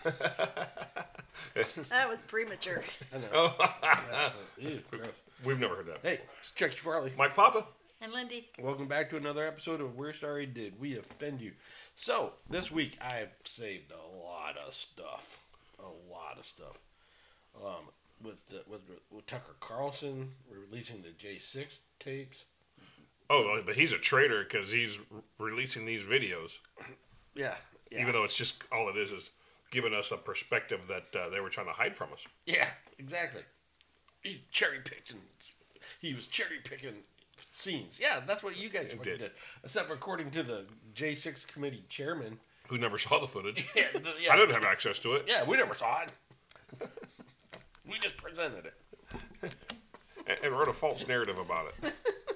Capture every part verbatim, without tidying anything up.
That was premature. I know. Oh. Ew, gross. We've never heard that. Hey, it's Chucky Farley. Mike Papa. And Lindy. Welcome back to another episode of We're Sorry Did We Offend You. So, this week I've saved a lot of stuff. A lot of stuff. Um, with, the, with, with Tucker Carlson releasing the J six tapes. Oh, but he's a traitor because he's re- releasing these videos. Yeah, yeah. Even though it's just, all it is is giving us a perspective that uh, they were trying to hide from us. Yeah, exactly. He cherry picked and he was cherry picking scenes. Yeah, that's what you guys fucking did. did. Except for according to the J six committee chairman. Who never saw the footage. Yeah, the, yeah. I didn't have access to it. Yeah, we never saw it. We just presented it. And, and wrote a false narrative about it.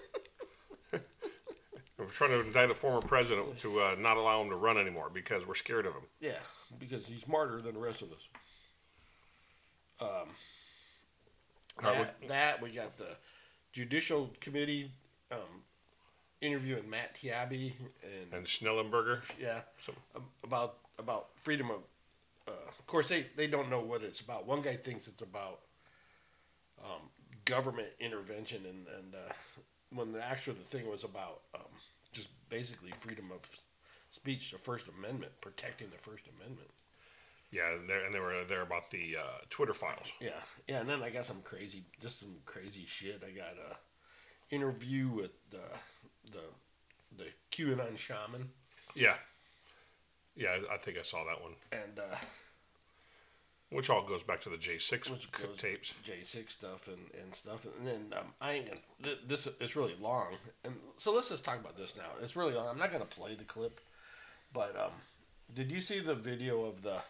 We're trying to indict a former president to uh, not allow him to run anymore because we're scared of him. Yeah, because he's smarter than the rest of us. Um, All right, that, that, we got the Judicial Committee um, interviewing Matt Taibbi and, And Schnellenberger. yeah, So- um, about about freedom of. Uh, of course, they, they don't know what it's about. One guy thinks it's about um, government intervention, and and uh, when the actual the thing was about um, just basically freedom of speech, the First Amendment, protecting the First Amendment. Yeah, and, and they were there about the uh, Twitter files. Yeah, yeah, and then I got some crazy, just some crazy shit. I got a interview with the the the QAnon shaman, Yeah. Yeah, I think I saw that one. and uh, Which all goes back to the J six which c- goes tapes. J six stuff and, and stuff, and then um, I ain't gonna. Th- this it's really long, and so let's just talk about this now. It's really long. I'm not gonna play the clip, but um, did you see the video of the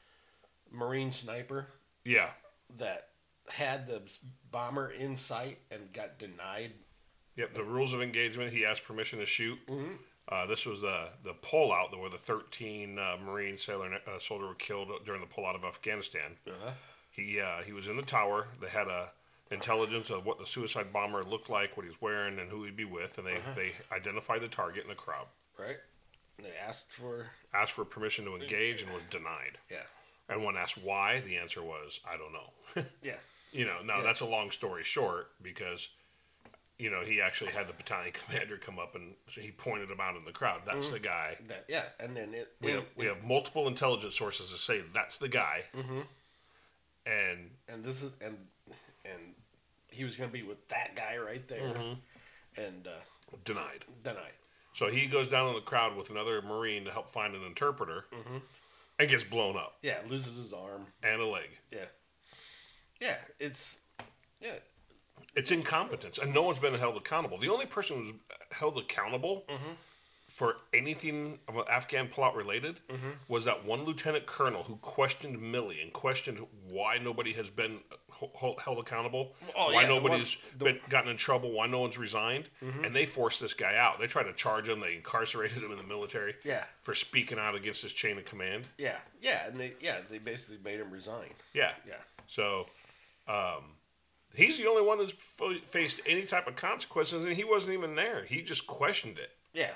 Marine sniper Yeah. that had the bomber in sight and got denied? Yep, the rules of engagement, he asked permission to shoot. Mm-hmm. Uh, this was the the pullout where the thirteen uh, Marine sailor uh, soldier were killed during the pullout of Afghanistan. Uh-huh. He uh, he was in the tower. They had a intelligence of what the suicide bomber looked like, what he was wearing, and who he'd be with, and they, Uh-huh. they identified the target in the crowd. Right? They asked for Asked for permission to engage and was denied. yeah, And when asked why, the answer was, I don't know. yeah, You know, now Yeah. that's a long story short because, you know, he actually had the battalion commander come up and so he pointed him out in the crowd. That's the guy. that yeah, and then it We it- have, we have multiple intelligence sources that say that's the guy. Mhm. And and this is and and he was gonna be with that guy right there, Mm-hmm. and uh, denied. denied. So he goes down in the crowd with another Marine to help find an interpreter Mhm. and gets blown up Yeah, loses his arm. and a leg. Yeah, yeah, it's yeah, It's incompetence, and no one's been held accountable. The only person who's held accountable Mm-hmm. for anything of Afghan plot related Mm-hmm. was that one lieutenant colonel who questioned Milley and questioned why nobody has been ho- ho- held accountable, Oh, why yeah, the nobody's one- the- been gotten in trouble, why no one's resigned, and they forced this guy out. They tried to charge him. They incarcerated him in the military Yeah. for speaking out against his chain of command. yeah, yeah, and they yeah they basically made him resign. Yeah. Yeah, So, um, he's the only one that's f- faced any type of consequences, and he wasn't even there. He just questioned it. yeah,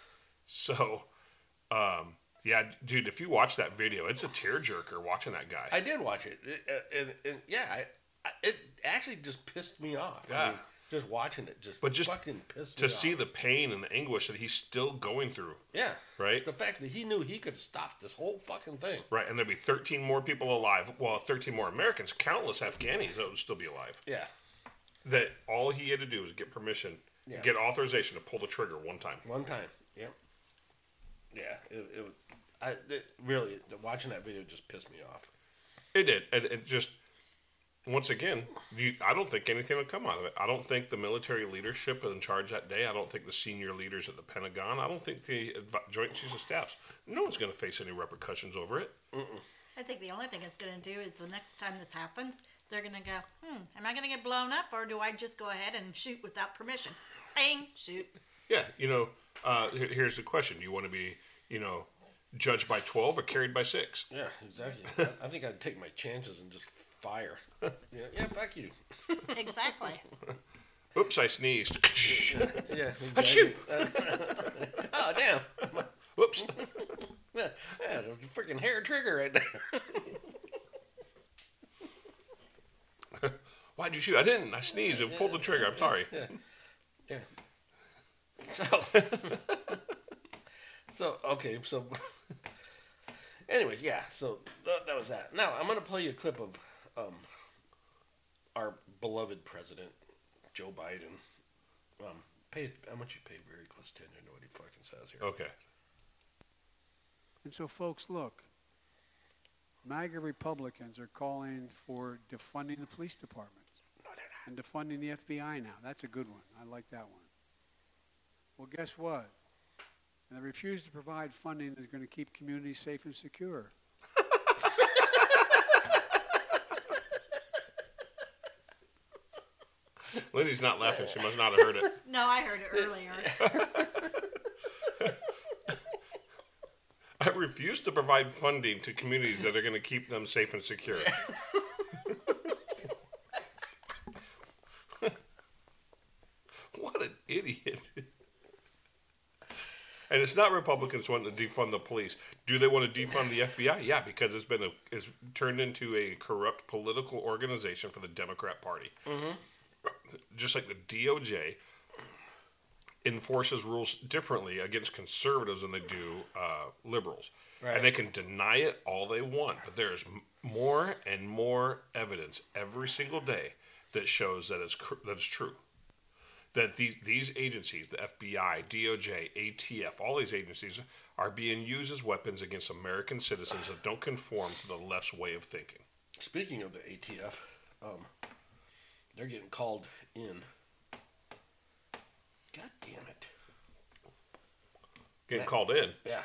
So, um, yeah, dude, if you watch that video, it's a tearjerker watching that guy. I did watch it, it uh, and, and yeah, I, I, it actually just pissed me off. I Yeah. mean, just watching it just But just fucking pissed to me see off. the pain and the anguish that he's still going through, yeah, right? the fact that he knew he could stop this whole fucking thing. Right, and there'd be thirteen more people alive. Well, thirteen more Americans, countless Afghanis that would still be alive. Yeah, That all he had to do was get permission, Yeah. get authorization to pull the trigger one time. one time. Yep. Yeah, it, it I it, really watching that video just pissed me off. It did, and it just once again, you, I don't think anything will come out of it. I don't think the military leadership in charge that day. I don't think the senior leaders at the Pentagon. I don't think the advi- Joint Chiefs of Staffs. No one's going to face any repercussions over it. I think the only thing it's going to do is the next time this happens, they're going to go, hmm, am I going to get blown up or do I just go ahead and shoot without permission? Bang, shoot. Yeah, you know. Uh, here- here's the question: do you want to be, you know, judged by twelve or carried by six? Yeah, exactly. I, I think I'd take my chances and just fire. Yeah, yeah, fuck you. Exactly. Oops, I sneezed. Yeah, Achoo! exactly. oh damn. Whoops. Yeah, Yeah, the freaking hair trigger right there. Why'd you shoot? I didn't. I sneezed and pulled the trigger. I'm sorry. Yeah. Yeah. So, so okay, so, anyways, yeah, so that, that was that. Now, I'm going to play you a clip of um, our beloved president, Joe Biden. Um, pay, I want you to pay very close attention to what he fucking says here. Okay. And so, folks, look, MAGA Republicans are calling for defunding the police department. No, they're not. And defunding the F B I now. That's a good one. I like that one. Well, guess what? And they refuse to provide funding that's going to keep communities safe and secure. Lindsay's not laughing. She must not have heard it. No, I heard it earlier. I refuse to provide funding to communities that are going to keep them safe and secure. What an idiot. And it's not Republicans wanting to defund the police. Do they want to defund the F B I? Yeah, because it's been a, it's turned into a corrupt political organization for the Democrat Party. Mm-hmm. Just like the D O J enforces rules differently against conservatives than they do uh, liberals. Right. And they can deny it all they want, but there is m- more and more evidence every single day that shows that it's cr- that it's true. That these these agencies, the F B I, D O J, A T F, all these agencies are being used as weapons against American citizens that don't conform to the left's way of thinking. Speaking of the A T F, um, they're getting called in. God damn it. Getting Yeah. called in. Yeah.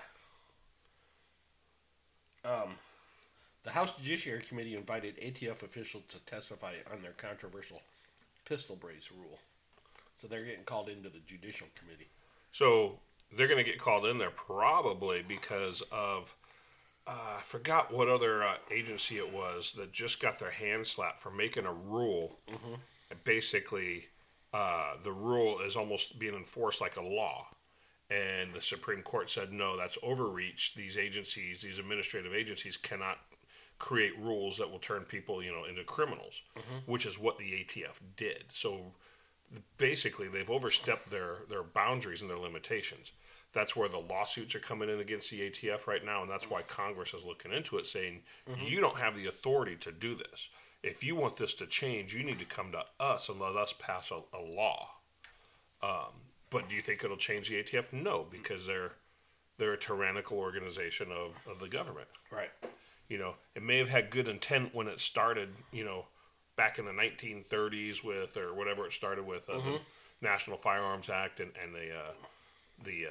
Um, the House Judiciary Committee invited A T F officials to testify on their controversial pistol brace rule. So they're getting called into the Judicial Committee. So they're going to get called in there probably because of, uh, I forgot what other uh, agency it was that just got their hand slapped for making a rule. Mm-hmm. And basically, uh, the rule is almost being enforced like a law. And the Supreme Court said, no, that's overreach. These agencies, these administrative agencies cannot create rules that will turn people, you know, into criminals, mm-hmm. which is what the A T F did. So basically, they've overstepped their, their boundaries and their limitations. That's where the lawsuits are coming in against the A T F right now, and that's why Congress is looking into it, saying, mm-hmm. you don't have the authority to do this. If you want this to change, you need to come to us and let us pass a, a law. Um, but do you think it'll change the A T F? No, because they're they're a tyrannical organization of, of the government. Right. You know, it may have had good intent when it started, you know, back in the nineteen thirties with, or whatever it started with, uh, mm-hmm. the National Firearms Act and, and the uh, the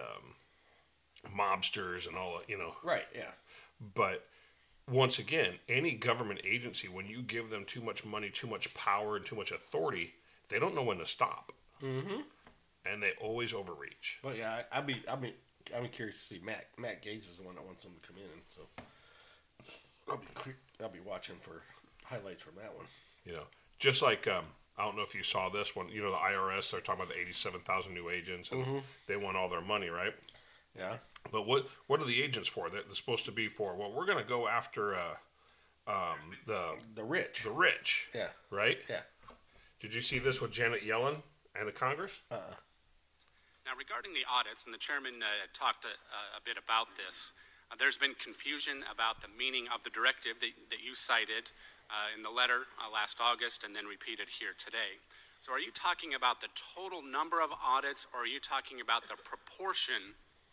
um, mobsters and all that, you know. Right, yeah. But once again, any government agency, when you give them too much money, too much power, and too much authority, they don't know when to stop. Mm-hmm. And they always overreach. But yeah, I, I'd be, I'd be, I'd be curious to see. Matt, Matt Gaetz is the one that wants them to come in, so I'll be, clear, I'll be watching for highlights from that one. You know, just like um, I don't know if you saw this one. You know, the I R S, they're talking about the eighty-seven thousand new agents, and mm-hmm. they want all their money, right? Yeah. But what what are the agents for? They're, they're supposed to be for. Well, we're going to go after uh, um, the the rich. The rich. Yeah. Right. Yeah. Did you see this with Janet Yellen and the Congress? Uh-uh. Now, regarding the audits, and the chairman uh, talked a, a bit about this, uh, there's been confusion about the meaning of the directive that, that you cited uh, in the letter uh, last August and then repeated here today. So are you talking about the total number of audits, or are you talking about the proportion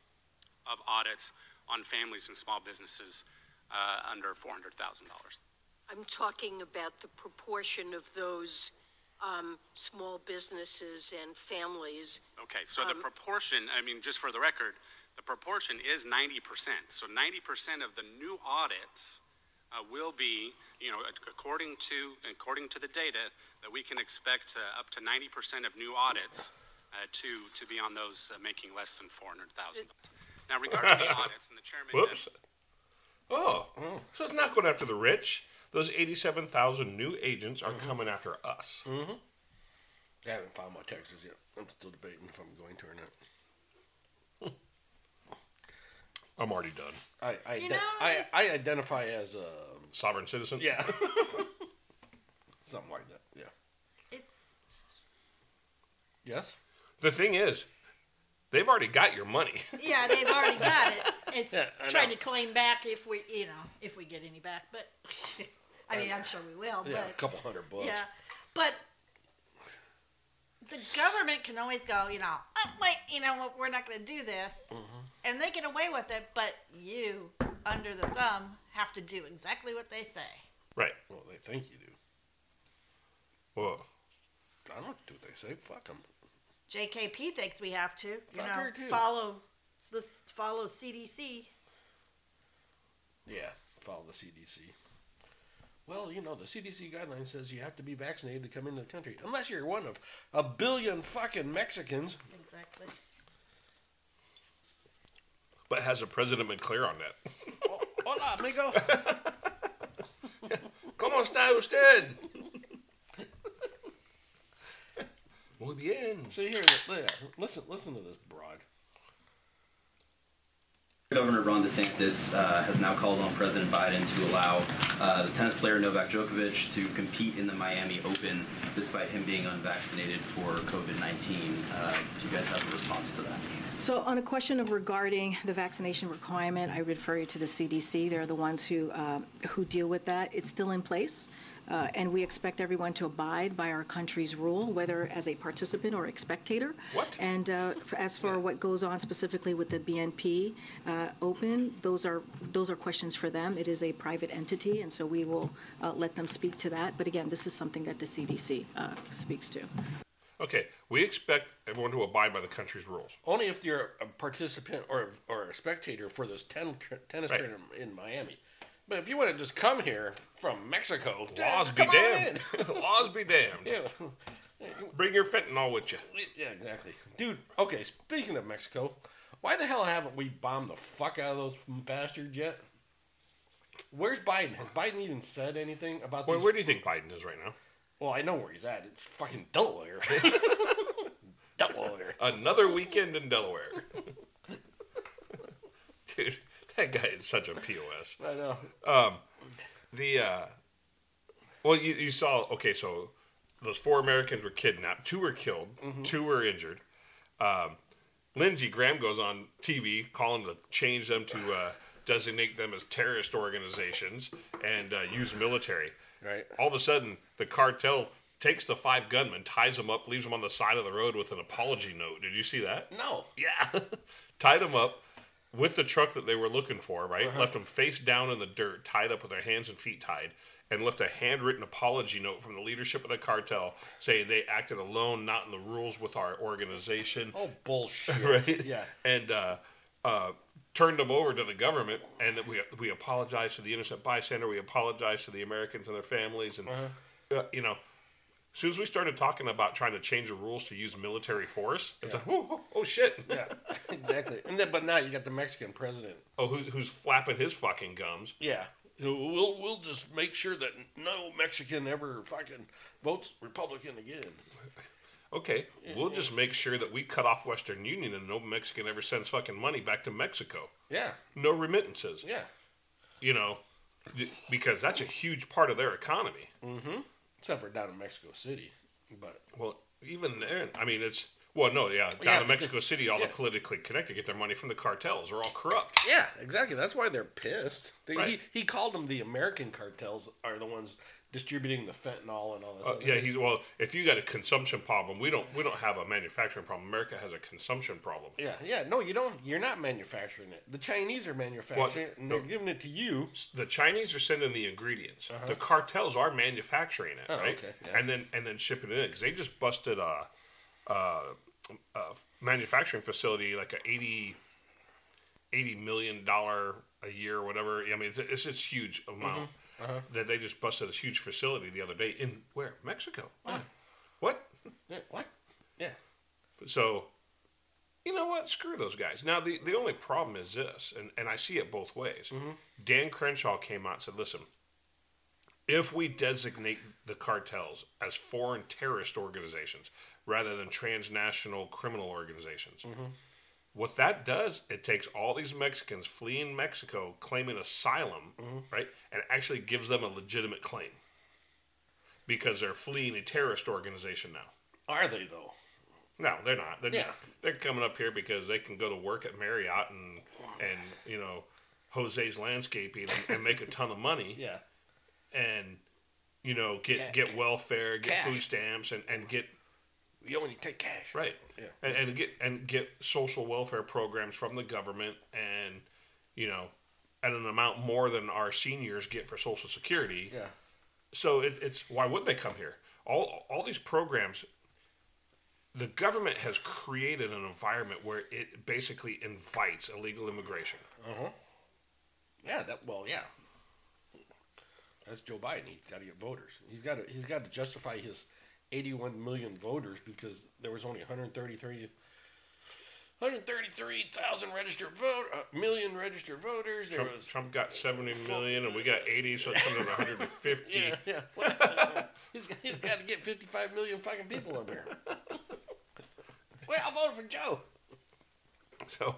of audits on families and small businesses uh, under four hundred thousand dollars? I'm talking about the proportion of those Um, small businesses and families. Okay, so um, the proportion, I mean, just for the record, the proportion is ninety percent. So ninety percent of the new audits uh, will be, you know, according to according to the data, that we can expect uh, up to ninety percent of new audits uh, to to be on those uh, making less than four hundred thousand dollars. Now, regarding the audits, and the chairman. Whoops. Oh, oh, so it's not going after the rich. Those eighty-seven thousand new agents are mm-hmm. coming after us. Mm-hmm. I haven't filed my taxes yet. I'm still debating if I'm going to or not. I'm already done. I I, You de- know, I, it's- I identify as a Sovereign citizen. yeah, something like that. Yeah. It's Yes. The thing is, they've already got your money. yeah, they've already got it. It's Yeah, I trying know. to claim back if we, you know, if we get any back. But I mean, I'm sure we will. Yeah, a But couple hundred bucks. yeah, but the government can always go, you know, oh, wait, you know what, we're not going to do this. Mm-hmm. And they get away with it, but you, under the thumb, have to do exactly what they say. Right. Well, they think you do. Whoa. I don't do what they say. Fuck them. J K P thinks we have to, you Fuck know, her, too. follow the follow C D C. Yeah, follow the C D C. Well, you know, the C D C guideline says you have to be vaccinated to come into the country. Unless you're one of a billion fucking Mexicans. Exactly. But has the president been clear on that? Oh, hola, amigo. ¿Cómo está usted? Muy bien. See here, yeah, listen, listen to this broad. Governor Ron DeSantis uh, has now called on President Biden to allow uh, the tennis player Novak Djokovic to compete in the Miami Open despite him being unvaccinated for COVID nineteen. Uh, do you guys have a response to that? So on a question of regarding the vaccination requirement, I refer you to the C D C. They're the ones who uh, who deal with that. It's still in place. Uh, and we expect everyone to abide by our country's rule, whether as a participant or a spectator. What? And uh, f- as for what goes on specifically with the B N P uh, Open, those are those are questions for them. It is a private entity, and so we will uh, let them speak to that. But again, this is something that the C D C uh, speaks to. Okay, we expect everyone to abide by the country's rules. Only if you're a participant or or a spectator for this ten, tennis Right. tournament in Miami. But if you want to just come here from Mexico, Laws be come on damned. in. Laws be damned. Yeah. Bring your fentanyl with you. Yeah, exactly. Dude, okay, speaking of Mexico, why the hell haven't we bombed the fuck out of those bastards yet? Where's Biden? Has Biden even said anything about Where, these? where do you think Biden is right now? Well, I know where he's at. It's fucking Delaware. Delaware. Another weekend in Delaware. Dude, that guy is such a P O S. I know. Um, the, uh, well, you, you saw, okay, so those four Americans were kidnapped. Two were killed. Mm-hmm. Two were injured. Um, Lindsey Graham goes on T V calling to change them to uh, designate them as terrorist organizations and uh, use military. Right. All of a sudden, the cartel takes the five gunmen, ties them up, leaves them on the side of the road with an apology note. Did you see that? No. Yeah. Tied them up with the truck that they were looking for, right? Left them face down in the dirt, tied up with their hands and feet tied, and left a handwritten apology note from the leadership of the cartel saying they acted alone, not in the rules with our organization. Oh, bullshit. Right? Yeah. And uh, uh, turned them over to the government, and that we we apologize to the innocent bystander. We apologize to the Americans and their families, and uh, you know, as soon as we started talking about trying to change the rules to use military force, it's like, oh, oh, oh shit. Yeah, exactly. And then, but now you got the Mexican president. Oh, who's who's flapping his fucking gums? Yeah. We'll we'll just make sure that no Mexican ever fucking votes Republican again. Okay, we'll just make sure that we cut off Western Union and no Mexican ever sends fucking money back to Mexico. Yeah. No remittances. Yeah. You know, because that's a huge part of their economy. Mm-hmm. Except for down in Mexico City, but Well, even there, I mean, it's well, no, yeah, down Yeah, in Mexico City, all yeah. the politically connected get their money from the cartels. They're all corrupt. yeah, exactly. That's why they're pissed. They, Right. he, he called them the American cartels are the ones distributing the fentanyl and all this. Uh, other yeah, shit. he's well. If you got a consumption problem, we don't we don't have a manufacturing problem. America has a consumption problem. Yeah, yeah. No, you don't. You're not manufacturing it. The Chinese are manufacturing it, and they're no. giving it to you. The Chinese are sending the ingredients. The cartels are manufacturing it, Uh-huh. Oh, right? okay, yeah. And then and then shipping it in because they just busted a, a, a manufacturing facility like a eighty, eighty million dollar a year or whatever. I mean, it's it's just huge amount Uh-huh. that they just busted a huge facility the other day in where Mexico. What? What? Yeah, what? Yeah. So, you know what? Screw those guys. Now, the, the only problem is this, and, and I see it both ways. Dan Crenshaw came out and said, listen, if we designate the cartels as foreign terrorist organizations rather than transnational criminal organizations, What that does, it takes all these Mexicans fleeing Mexico, claiming asylum, Mm-hmm. right, and actually gives them a legitimate claim because they're fleeing a terrorist organization now. Are they though? No, they're not. They're just, Yeah. they're coming up here because they can go to work at Marriott and and you know Jose's Landscaping and, and make a ton of money. Yeah. And you know get Ca- get welfare, get cash. food stamps, and, and get You only take cash. right. Yeah. And, and get and get social welfare programs from the government, and you know, at an amount more than our seniors get for Social Security. Yeah. So it, it's why would they come here? All all these programs. The government has created an environment where it basically invites illegal immigration. Uh-huh. Yeah, that well, yeah. That's Joe Biden. He's got to get voters. He's got to he's got to justify his eighty-one million voters because there was only one hundred thirty-three one hundred thirty-three thousand registered vote uh, million registered voters. There Trump, was Trump got seventy million, and we got eighty, so it comes to one hundred fifty. yeah, yeah. Well, he's, he's got to get fifty-five million fucking people in there. Well, I voted for Joe. So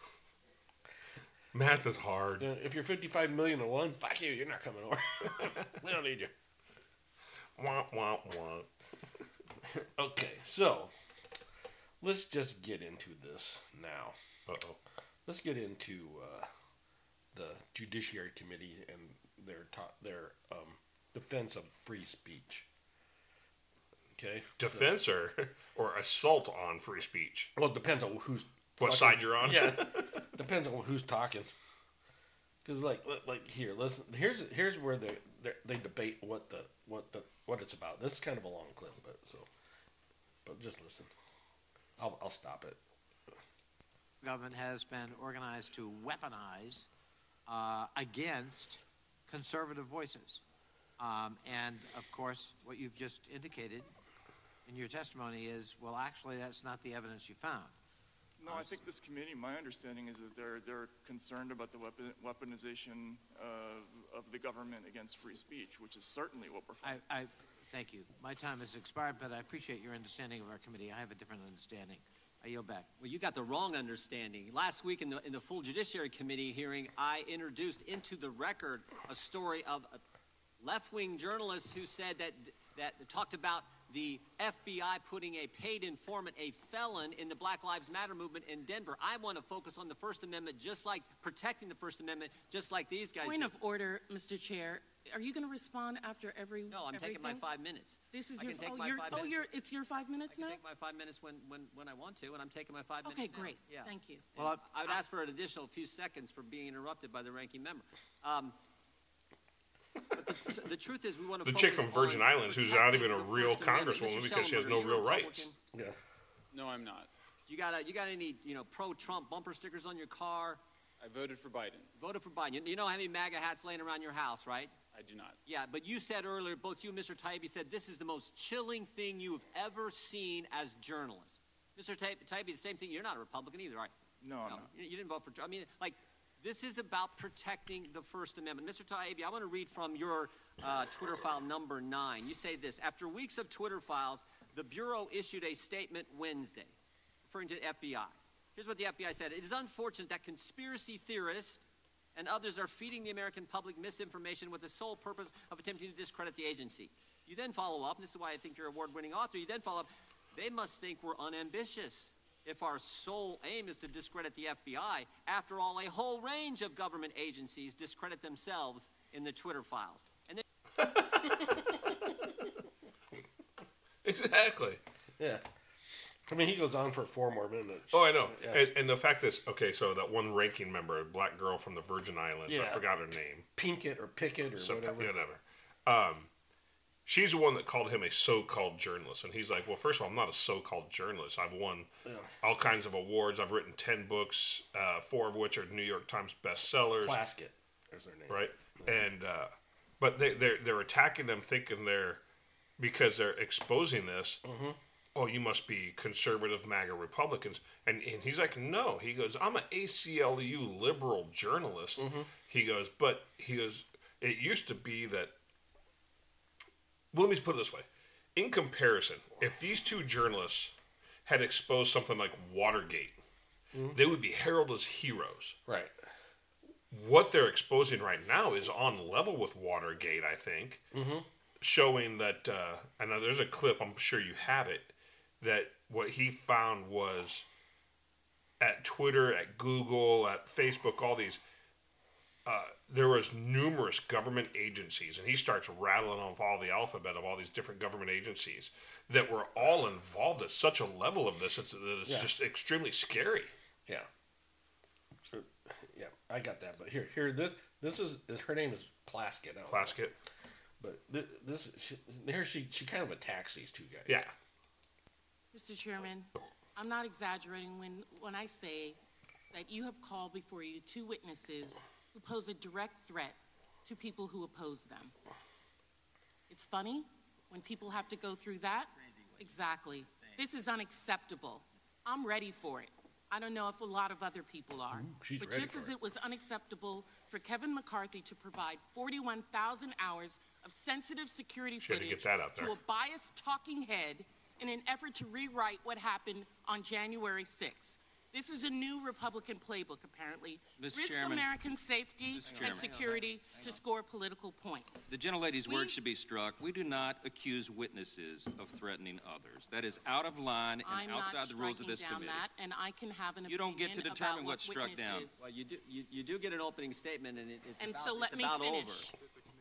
math is hard. You know, if you're fifty-five million to one, fuck you. You're not coming over. We don't need you. Womp womp womp. Okay, so let's just get into this now. Uh oh. Let's get into uh, the Judiciary Committee and their ta- their um, defense of free speech. Okay. Defense or or assault on free speech. So, well, it depends on who's What fucking- side you're on? Yeah, depends on who's talking. Because like li- like here, listen. Here's here's where they they debate what the what the what it's about. This is kind of a long clip, but so, but just listen. I'll I'll stop it. Government has been organized to weaponize uh, against conservative voices. Um, and, of course, what you've just indicated in your testimony is, well, actually, that's not the evidence you found. No, I think this committee, my understanding is that they're, they're concerned about the weapon, weaponization of, of the government against free speech, which is certainly what we're I, fighting. I thank you. My time has expired, but I appreciate your understanding of our committee. I have a different understanding. I yield back. Well, you got the wrong understanding. Last week in the in the full Judiciary Committee hearing, I introduced into the record a story of a left-wing journalist who said that that talked about the F B I putting a paid informant, a felon, in the Black Lives Matter movement in Denver. I want to focus on the First Amendment, just like protecting the First Amendment, just like these guys Point do. of order, Mister Chair. Are you going to respond after every? No, I'm taking my everything? five minutes. This is I your. can take oh, my you're, five oh, minutes. you're. It's your five minutes I can now. take my five minutes when, when, when I want to, and I'm taking my five Okay, minutes now. great. Yeah. Thank you. Well, I- I would ask for an additional few seconds for being interrupted by the ranking member. Um, but the, the truth is, we want to The focus chick from Virgin on Islands, who's protecting not even a the real First Amendment. congresswoman Mister because she has Schellenberger, no you're real a rights. Republican. Yeah. No, I'm not. You got a, you got any you know pro-Trump bumper stickers on your car? I voted for Biden. Voted for Biden. You, you don't have any MAGA hats laying around your house, right? I do not. Yeah, but you said earlier, both you and Mister Taibbi said this is the most chilling thing you have ever seen as journalists. Mister Taibbi, the same thing. You're not a Republican either, right? No, I'm no, not. you you didn't vote for Trump. I mean, like, this is about protecting the First Amendment. Mister Taibbi, I want to read from your uh, Twitter file number nine. You say this: after weeks of Twitter files, the Bureau issued a statement Wednesday, referring to the F B I. Here's what the F B I said: it is unfortunate that conspiracy theorists and others are feeding the American public misinformation with the sole purpose of attempting to discredit the agency. You then follow up, and this is why I think you're an award-winning author, you then follow up, they must think we're unambitious if our sole aim is to discredit the F B I. After all, a whole range of government agencies discredit themselves in the Twitter files. And then Exactly. Yeah. I mean, he goes on for four more minutes. Oh, I know. Yeah. And, and the fact is, okay, so that one ranking member, a black girl from the Virgin Islands, I Yeah. forgot her name. Pinkett or Pickett or So, whatever. whatever. Um, she's the one that called him a so-called journalist, and he's like, "Well, first of all, I'm not a so-called journalist. I've won Yeah. all kinds of awards. I've written ten books, uh, four of which are New York Times bestsellers." Plaskett. There's their name. Right, and uh, but they they're they're attacking them, thinking they're because they're exposing this. Mm-hmm. Oh, you must be conservative MAGA Republicans. And, and he's like, no. He goes, I'm an A C L U liberal journalist. Mm-hmm. He goes, but he goes, it used to be that, well, let me put it this way. In comparison, if these two journalists had exposed something like Watergate, Mhm. they would be heralded as heroes. Right. What they're exposing right now is on level with Watergate, I think, Mm-hmm. showing that, uh, I know there's a clip, I'm sure you have it, that what he found was at Twitter, at Google, at Facebook, all these, uh, there was numerous government agencies, and he starts rattling off all the alphabet of all these different government agencies that were all involved at such a level of this it's, that it's Yeah. just extremely scary. Yeah. So, yeah, I got that. But here, here, this, this is, her name is Plaskett. I don't know. Plaskett. But this, this she, here she, she kind of attacks these two guys. Yeah. Mister Chairman, I'm not exaggerating when, when I say that you have called before you two witnesses who pose a direct threat to people who oppose them. It's funny when people have to go through that. Exactly. This is unacceptable. I'm ready for it. I don't know if a lot of other people are. Ooh, she's but ready just for as it. it was unacceptable for Kevin McCarthy to provide forty-one thousand hours of sensitive security She had to footage get that out to there. a biased talking head in an effort to rewrite what happened on January sixth. This is a new Republican playbook, apparently. Mister Risk Chairman. American safety Mister and Chairman. security to score political points. The gentlelady's We- words should be struck. We do not accuse witnesses of threatening others. That is out of line and I'm not outside the rules of striking this down committee. that, and I can have an You don't get to opinion determine about what's what struck down. witnesses- Well, you do, you, you do get an opening statement, and it, it's And about, so let it's me about finish. over.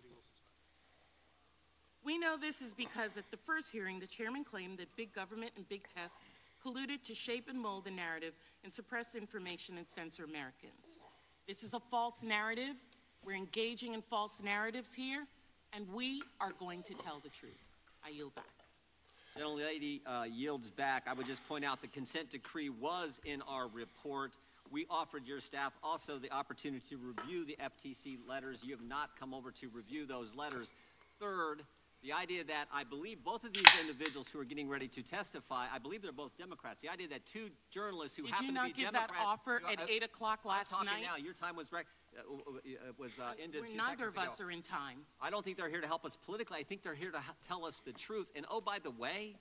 We know this is because at the first hearing, the chairman claimed that big government and big tech colluded to shape and mold the narrative and suppress information and censor Americans. This is a false narrative. We're engaging in false narratives here, and we are going to tell the truth. I yield back. Gentlelady uh, yields back. I would just point out the consent decree was in our report. We offered your staff also the opportunity to review the F T C letters. You have not come over to review those letters. Third, the idea that I believe both of these individuals who are getting ready to testify, I believe they're both Democrats. The idea that two journalists who Did happen you to not be give that Democrats. offer You- at I- eight o'clock last I'm night? talking now. Your time was rec- uh, uh, uh, was uh, ended a We're- few Neither of seconds us ago. are in time. I don't think they're here to help us politically. I think they're here to h- tell us the truth. And oh, by the way,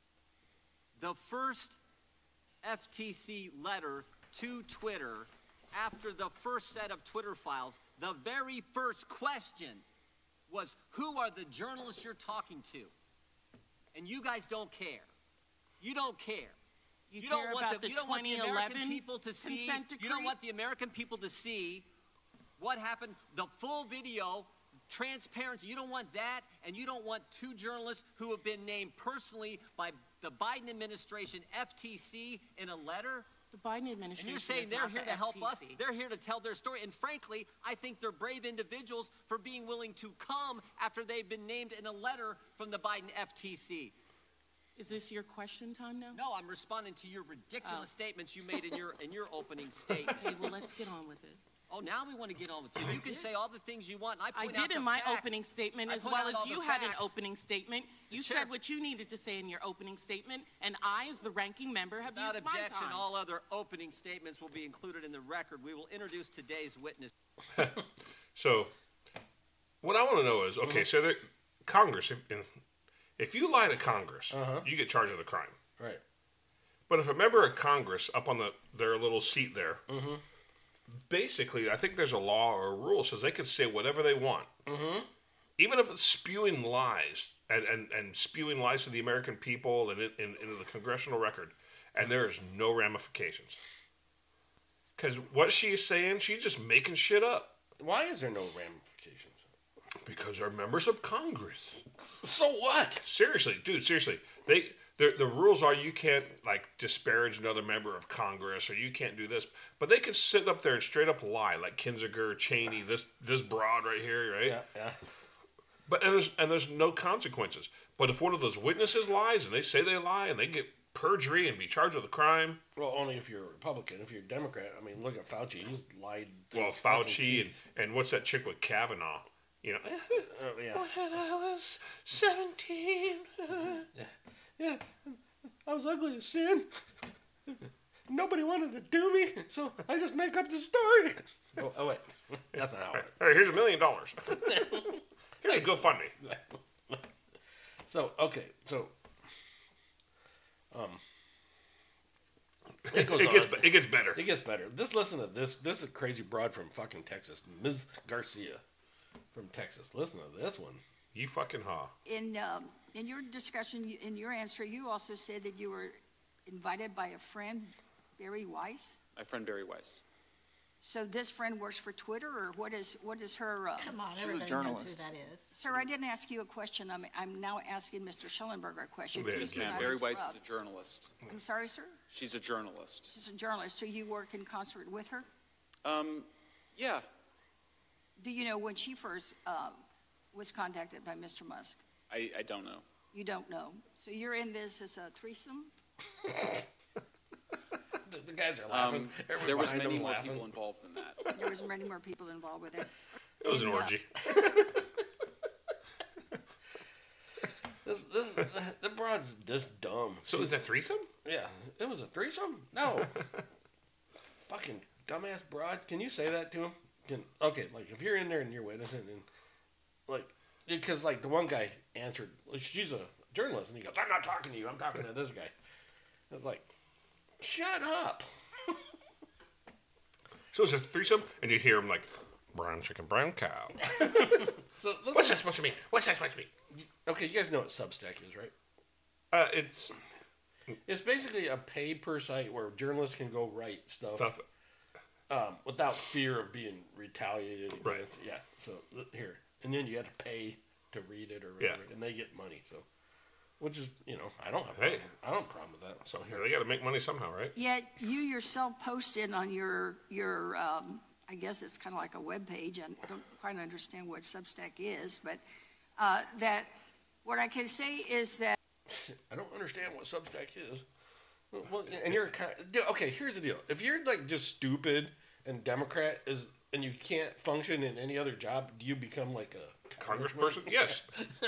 the first F T C letter to Twitter after the first set of Twitter files, the very first question was, who are the journalists you're talking to? And you guys don't care. You don't care. You, don't care want about the, the you don't want the twenty American eleven people to see. consent You don't decree? want the American people to see what happened, the full video, transparency. You don't want that, and you don't want two journalists who have been named personally by the Biden administration, F T C, in a letter. The Biden And administration you're saying is they're not here the to help us. F T C. They're here to tell their story. And frankly, I think they're brave individuals for being willing to come after they've been named in a letter from the Biden F T C. Is this your question time now? No, I'm responding to your ridiculous Oh. statements you made in your in your opening statement. Okay, well, let's get on with it. Oh, now we want to get on with you. You can say all the things you want. And I, I point out did in the my facts. opening statement, I as point well out as all you the had an facts. opening statement. You Chair- said what you needed to say in your opening statement, and I, as the ranking member, have Without used my objection, time. all other opening statements will be included in the record. We will introduce today's witness. So, what I want to know is, okay, so there, Congress, if, if you lie to Congress, you get charged with a crime. Right. But if a member of Congress up on the their little seat there, Mm-hmm. basically, I think there's a law or a rule says they can say whatever they want, Mm-hmm. even if it's spewing lies and, and, and spewing lies to the American people and in, in, into the congressional record, and there is no ramifications. Because what she's saying, she's just making shit up. Why is there no ramifications? Because they're members of Congress. So what? Seriously, dude, seriously. They the the rules are you can't like disparage another member of Congress or you can't do this. But they could sit up there and straight up lie like Kinzinger, Cheney, this this broad right here, right? Yeah, yeah. But and there's and there's no consequences. But if one of those witnesses lies and they say they lie and they get perjury and be charged with a crime. Well, only if you're a Republican. If you're a Democrat, I mean, look at Fauci. He's lied. through Well, his fucking Fauci and, teeth. and what's that chick with Kavanaugh? You know, Oh, yeah. when I was seventeen. Yeah. Yeah. I was ugly as sin. Nobody wanted to do me, so I just make up the story. Oh, oh wait. That's not how it Hey, here's a million dollars. Here's a GoFundMe. So, okay. So, um, it goes It gets on. be- it gets better. It gets better. Just listen to this. This is a crazy broad from fucking Texas, Miz Garcia, from Texas. Listen to this one. You fucking ha. In, um, in your discussion, you- in your answer, you also said that you were invited by a friend, Barry Weiss. My friend Barry Weiss. So this friend works for Twitter, or what is, what is her? uh, Come on, She's a everybody knows journalist. who that is. Sir, I didn't ask you a question. I'm, I'm now asking Mister Schellenberger a question. There Please you do go. not Barry Weiss is interrupt. a journalist. I'm sorry, sir? She's a journalist. She's a journalist. So you work in concert with her? Um, yeah. Do you know when she first uh, was contacted by Mister Musk? I, I don't know. You don't know. So you're in this as a threesome? The, the guys are laughing. Um, Everyone there was behind many them more laughing. people involved than that. There was many more people involved with it. It was an And, uh, orgy. This, this, the, the broad's this dumb. So is that threesome? Yeah, it was a threesome. No, fucking dumbass broad. Can you say that to him? Can, okay, like if you're in there and you're witnessing, and like because like the one guy answered, she's a journalist, and he goes, "I'm not talking to you. I'm talking to this guy." It's like, shut up. So it's a threesome, and you hear him like, brown chicken, brown cow. So What's that supposed to mean? What's that supposed to mean? Okay, you guys know what Substack is, right? Uh, it's It's basically a pay per site where journalists can go write stuff, Stuff. Um, without fear of being retaliated against. Right. Yeah. So th- here, and then you have to pay to read it or Yeah. whatever, and they get money. So, which is, you know, I don't have a Hey. problem. I don't have a problem with that. So here, they got to make money somehow, right? Yet you yourself posted on your, your um, I guess it's kind of like a web page. I don't quite understand what Substack is, but uh, that what I can say is that I don't understand what Substack is. Well, and you're kind of, okay. Here's the deal: if you're like just stupid and Democrat is, and you can't function in any other job, do you become like a Congressperson? Yes.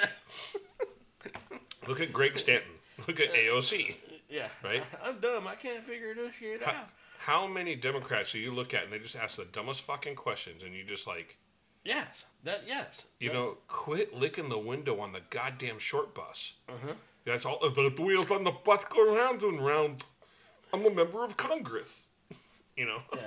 Look at Greg Stanton. Look at A O C. Yeah. Right? I'm dumb. I can't figure this shit How, out. how many Democrats do you look at and they just ask the dumbest fucking questions and you just like, Yes. That yes. you That- know, quit licking the window on the goddamn short bus. Uh-huh. That's all. The wheels on the bus go round and round. I'm a member of Congress. You know? Yeah.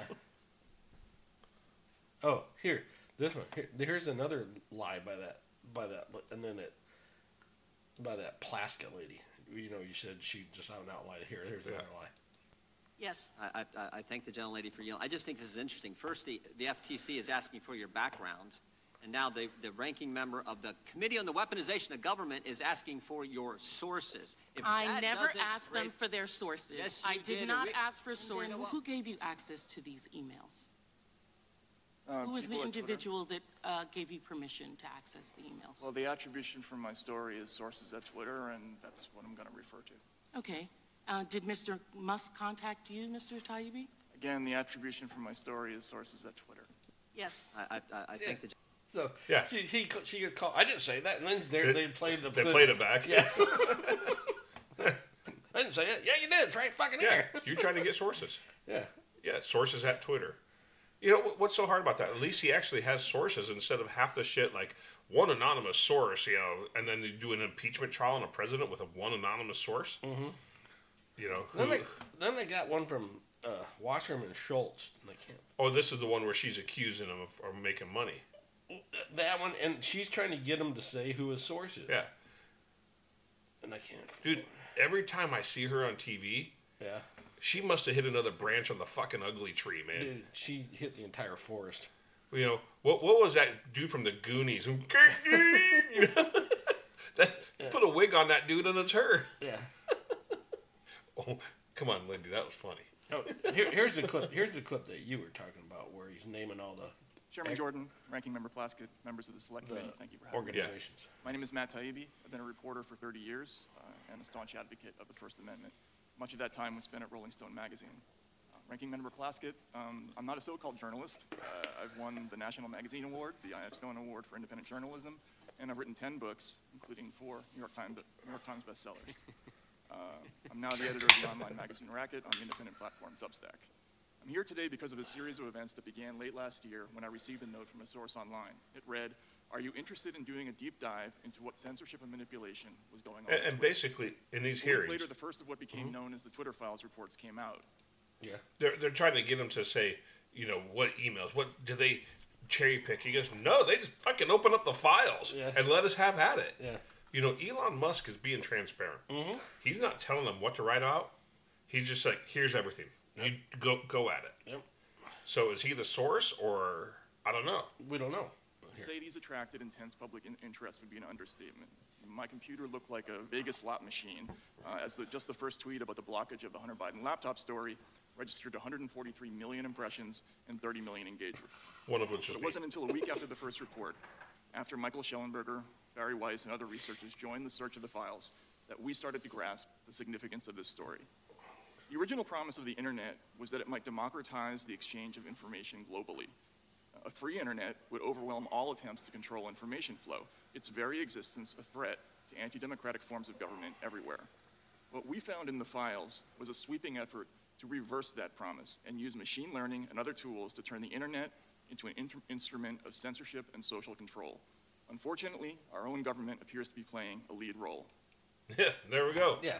Oh, here, this one. Here, here's another lie by that, by that, and then it, by that Plaskett lady. You know, you said she just out and out lied. Here, here's another lie. yes, I, I, I thank the gentlelady for yelling. I just think this is interesting. First, the, the F T C is asking for your background, and now the, the ranking member of the Committee on the Weaponization of Government is asking for your sources. If I that never doesn't asked them raise- for their sources. Yes, I you did, did, not and we- ask for and you know sources. what? Who gave you access to these emails? Uh, Who was the people at Twitter. individual that uh, gave you permission to access the emails? Well, the attribution from my story is sources at Twitter, and that's what I'm going to refer to. Okay. Uh, did Mister Musk contact you, Mister Taibbi? Again, the attribution from my story is sources at Twitter. Yes. I, I, I I think the So Yeah. she he she could call. I didn't say that, and then they they played the. They played it back. Yeah. I didn't say it. Yeah, you did. It's right fucking Yeah. here. You're trying to get sources. Yeah. Yeah, sources at Twitter. You know, what- what's so hard about that? At least he actually has sources instead of half the shit like one anonymous source, you know, and then you do an impeachment trial on a president with a one anonymous source. Mm-hmm. You know, Then who, they then they got one from uh, Wasserman Schultz. And I can't. oh, this is the one where she's accusing him of, of making money. That one, and she's trying to get him to say who his source is. Yeah. And I can't. Dude, every time I see her on T V, Yeah. she must have hit another branch on the fucking ugly tree, man. Dude, she hit the entire forest. You know, what what was that dude from the Goonies? you know? that, Yeah. Put a wig on that dude and it's her. Yeah. Oh, come on, Lindy, that was funny. Oh, here, here's the clip. Here's the clip that you were talking about, where he's naming all the Chairman ex- Jordan, Ranking Member Plaskett, members of the Select the Committee, thank you for having me. organizations. My name is Matt Taibbi. I've been a reporter for thirty years uh, and a staunch advocate of the First Amendment. Much of that time was spent at Rolling Stone magazine. Uh, Ranking Member Plaskett, um, I'm not a so-called journalist. Uh, I've won the National Magazine Award, the I F Stone Award for Independent Journalism, and I've written ten books, including four New York Times, New York Times bestsellers. Uh, I'm now the editor of the online magazine Racket on the independent platform Substack. I'm here today because of a series of events that began late last year when I received a note from a source online. It read, "Are you interested in doing a deep dive into what censorship and manipulation was going on?" And, on and Twitter?" basically, in these A week hearings, later, the first of what became known as the Twitter Files reports came out. Yeah. They're they're trying to get him to say, you know, what emails, what do they cherry pick? He goes, no, they just fucking open up the files Yeah. and let us have at it. Yeah. You know, Elon Musk is being transparent. Mm-hmm. He's not telling them what to write out. He's just like, here's everything. You go go at it. Yep. So is he the source, or I don't know. We don't know. To say these attracted intense public in- interest would be an understatement. My computer looked like a Vegas slot machine, uh, as the, just the first tweet about the blockage of the Hunter Biden laptop story registered one hundred forty-three million impressions and thirty million engagements. One of which is It me. wasn't until a week after the first report, after Michael Schellenberger, Barry Weiss, and other researchers joined the search of the files, that we started to grasp the significance of this story. The original promise of the internet was that it might democratize the exchange of information globally. A free internet would overwhelm all attempts to control information flow, its very existence a threat to anti-democratic forms of government everywhere. What we found in the files was a sweeping effort to reverse that promise and use machine learning and other tools to turn the internet into an in- instrument of censorship and social control. Unfortunately, our own government appears to be playing a lead role. Yeah, there we go. Yeah.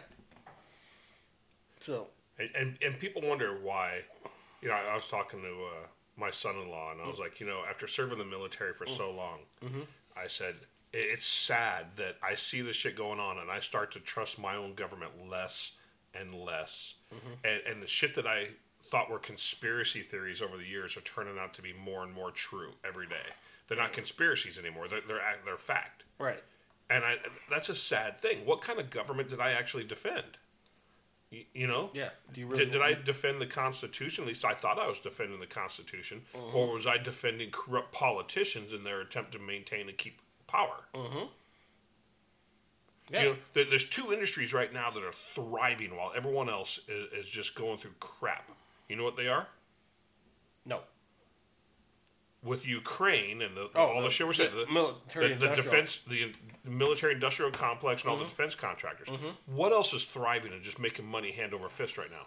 So, and and, and people wonder why. You know, I, I was talking to uh, my son-in-law, and I was like, you know, after serving the military for so long, Mhm. I said, "It- it's sad that I see this shit going on, and I start to trust my own government less and less, Mhm. and and the shit that I thought were conspiracy theories over the years are turning out to be more and more true every day. They're not conspiracies anymore; they're they're, act- they're fact." Right. And I that's a sad thing. What kind of government did I actually defend? You, you know? Yeah. Do you really did, did I defend the Constitution? At least I thought I was defending the Constitution. Mhm. Or was I defending corrupt politicians in their attempt to maintain and keep power? Mm-hmm. You know, there, there's two industries right now that are thriving while everyone else is, is just going through crap. You know what they are? No. With Ukraine and the, Oh, all the, the- shit we're saying, the the, military the, the industrial. defense, the, the military industrial complex, and all the Mhm. defense contractors. Mhm. What else is thriving and just making money hand over fist right now?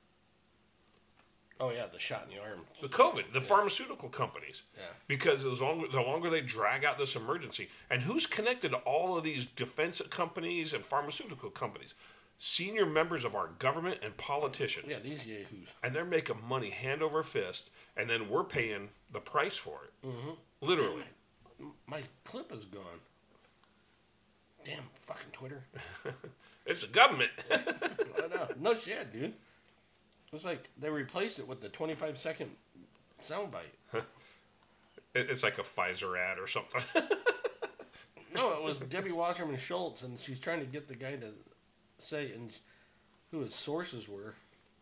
Oh yeah, the shot in the arm. The COVID, the pharmaceutical companies. Yeah. Because as long, the longer they drag out this emergency, and who's connected to all of these defense companies and pharmaceutical companies? Senior members of our government and politicians. Yeah, these yahoos. And they're making money hand over fist, and then we're paying the price for it. Mm-hmm. Literally. My clip is gone. Damn fucking Twitter. It's the government. I know. No shit, dude. It's like they replaced it with the twenty-five second soundbite. It- It's like a Pfizer ad or something. No, it was Debbie Wasserman Schultz, and she's trying to get the guy to say and who his sources were.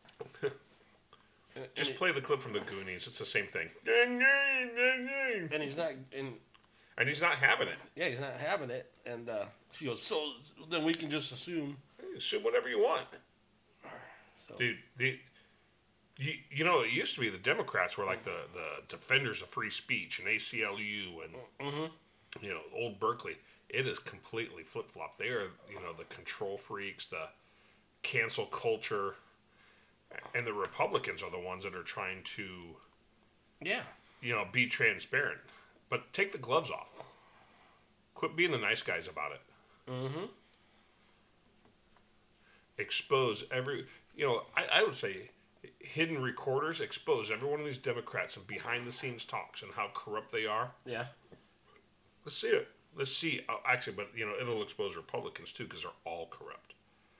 And- Just and play the clip from the Goonies. It's the same thing. it- And he's not. And And he's not having it. yeah, he's not having it. And uh, she goes, so then we can just assume. Assume whatever you want. So. Dude, the you, you know, it used to be the Democrats were like the, the defenders of free speech and A C L U and Mm-hmm. you know, old Berkeley. It is completely flip flop. They are, you know, the control freaks, the cancel culture, and the Republicans are the ones that are trying to, Yeah. you know, be transparent. But take the gloves off. Quit being the nice guys about it. Mm-hmm. Expose every, you know, I, I would say hidden recorders, expose every one of these Democrats and behind the scenes talks and how corrupt they are. Yeah. Let's see it. Let's see. Uh, actually, but, you know, it'll expose Republicans too because they're all corrupt.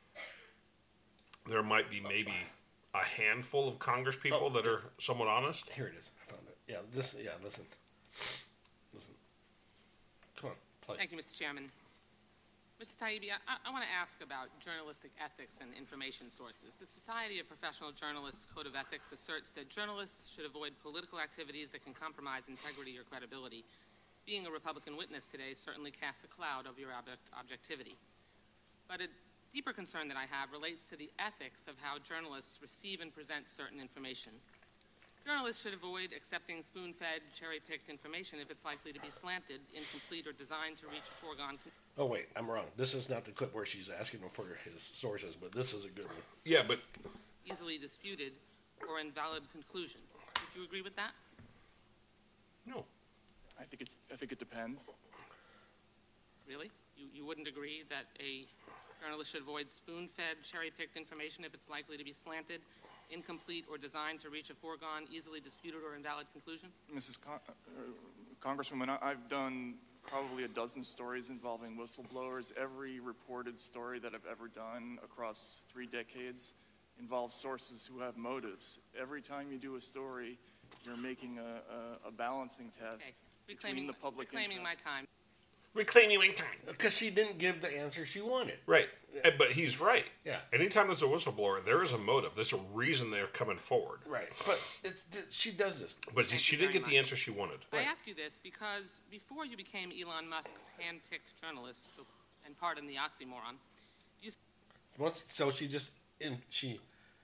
There might be maybe a handful of Congress people Oh, that are somewhat honest. Here it is. I found it. Yeah. This. Yeah. Listen. Listen. Come on. Play. Thank you, Mister Chairman. Mister Taibbi, I, I want to ask about journalistic ethics and information sources. The Society of Professional Journalists Code of Ethics asserts that journalists should avoid political activities that can compromise integrity or credibility. Being a Republican witness today certainly casts a cloud over your object, objectivity. But a deeper concern that I have relates to the ethics of how journalists receive and present certain information. Journalists should avoid accepting spoon-fed, cherry-picked information if it's likely to be slanted, incomplete, or designed to reach a foregone conclusion. Oh wait, I'm wrong. This is not the clip where she's asking him for his sources, but this is a good one. Yeah, but Easily disputed or invalid conclusion. Would you agree with that? no. I think it's. I think it depends. Really? You, you wouldn't agree that a journalist should avoid spoon-fed, cherry-picked information if it's likely to be slanted, incomplete, or designed to reach a foregone, easily disputed, or invalid conclusion? Missus Con- uh, Congresswoman, I- I've done probably a dozen stories involving whistleblowers. Every reported story that I've ever done across three decades involves sources who have motives. Every time you do a story, you're making a, a, a balancing test Okay. between Reclaiming, the public reclaiming my interest. time. Reclaiming my time. Because she didn't give the answer she wanted. Right. And- But he's right. Yeah. Anytime there's a whistleblower, there is a motive. There's a reason they're coming forward. Right. But it's, she does this. But Thank she you didn't very get the much. answer she wanted. I ask you this because before you became Elon Musk's hand-picked journalist, so, and pardon the oxymoron, you Once, so she just in she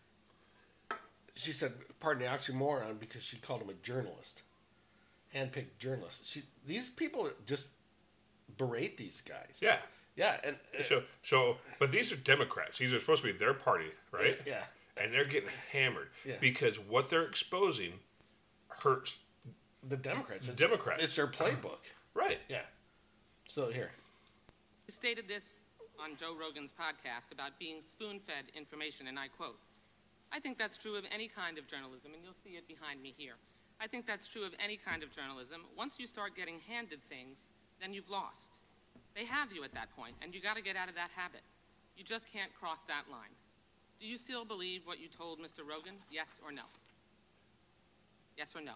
she said, "Pardon the oxymoron," because she called him a journalist, handpicked journalist. She these people just berate these guys. Yeah. Yeah, and uh, So, so, but these are Democrats. These are supposed to be their party, right? Yeah. And they're getting hammered Yeah. because what they're exposing hurts the Democrats. the It's, Democrats. It's their playbook. Right. Yeah. So here. stated this on Joe Rogan's podcast about being spoon-fed information, and I quote, "I think that's true of any kind of journalism," and you'll see it behind me here. "I think that's true of any kind of journalism. Once you start getting handed things, then you've lost. They have you at that point, and you got to get out of that habit. You just can't cross that line. Do you still believe what you told Mister Rogan? Yes or no? Yes or no?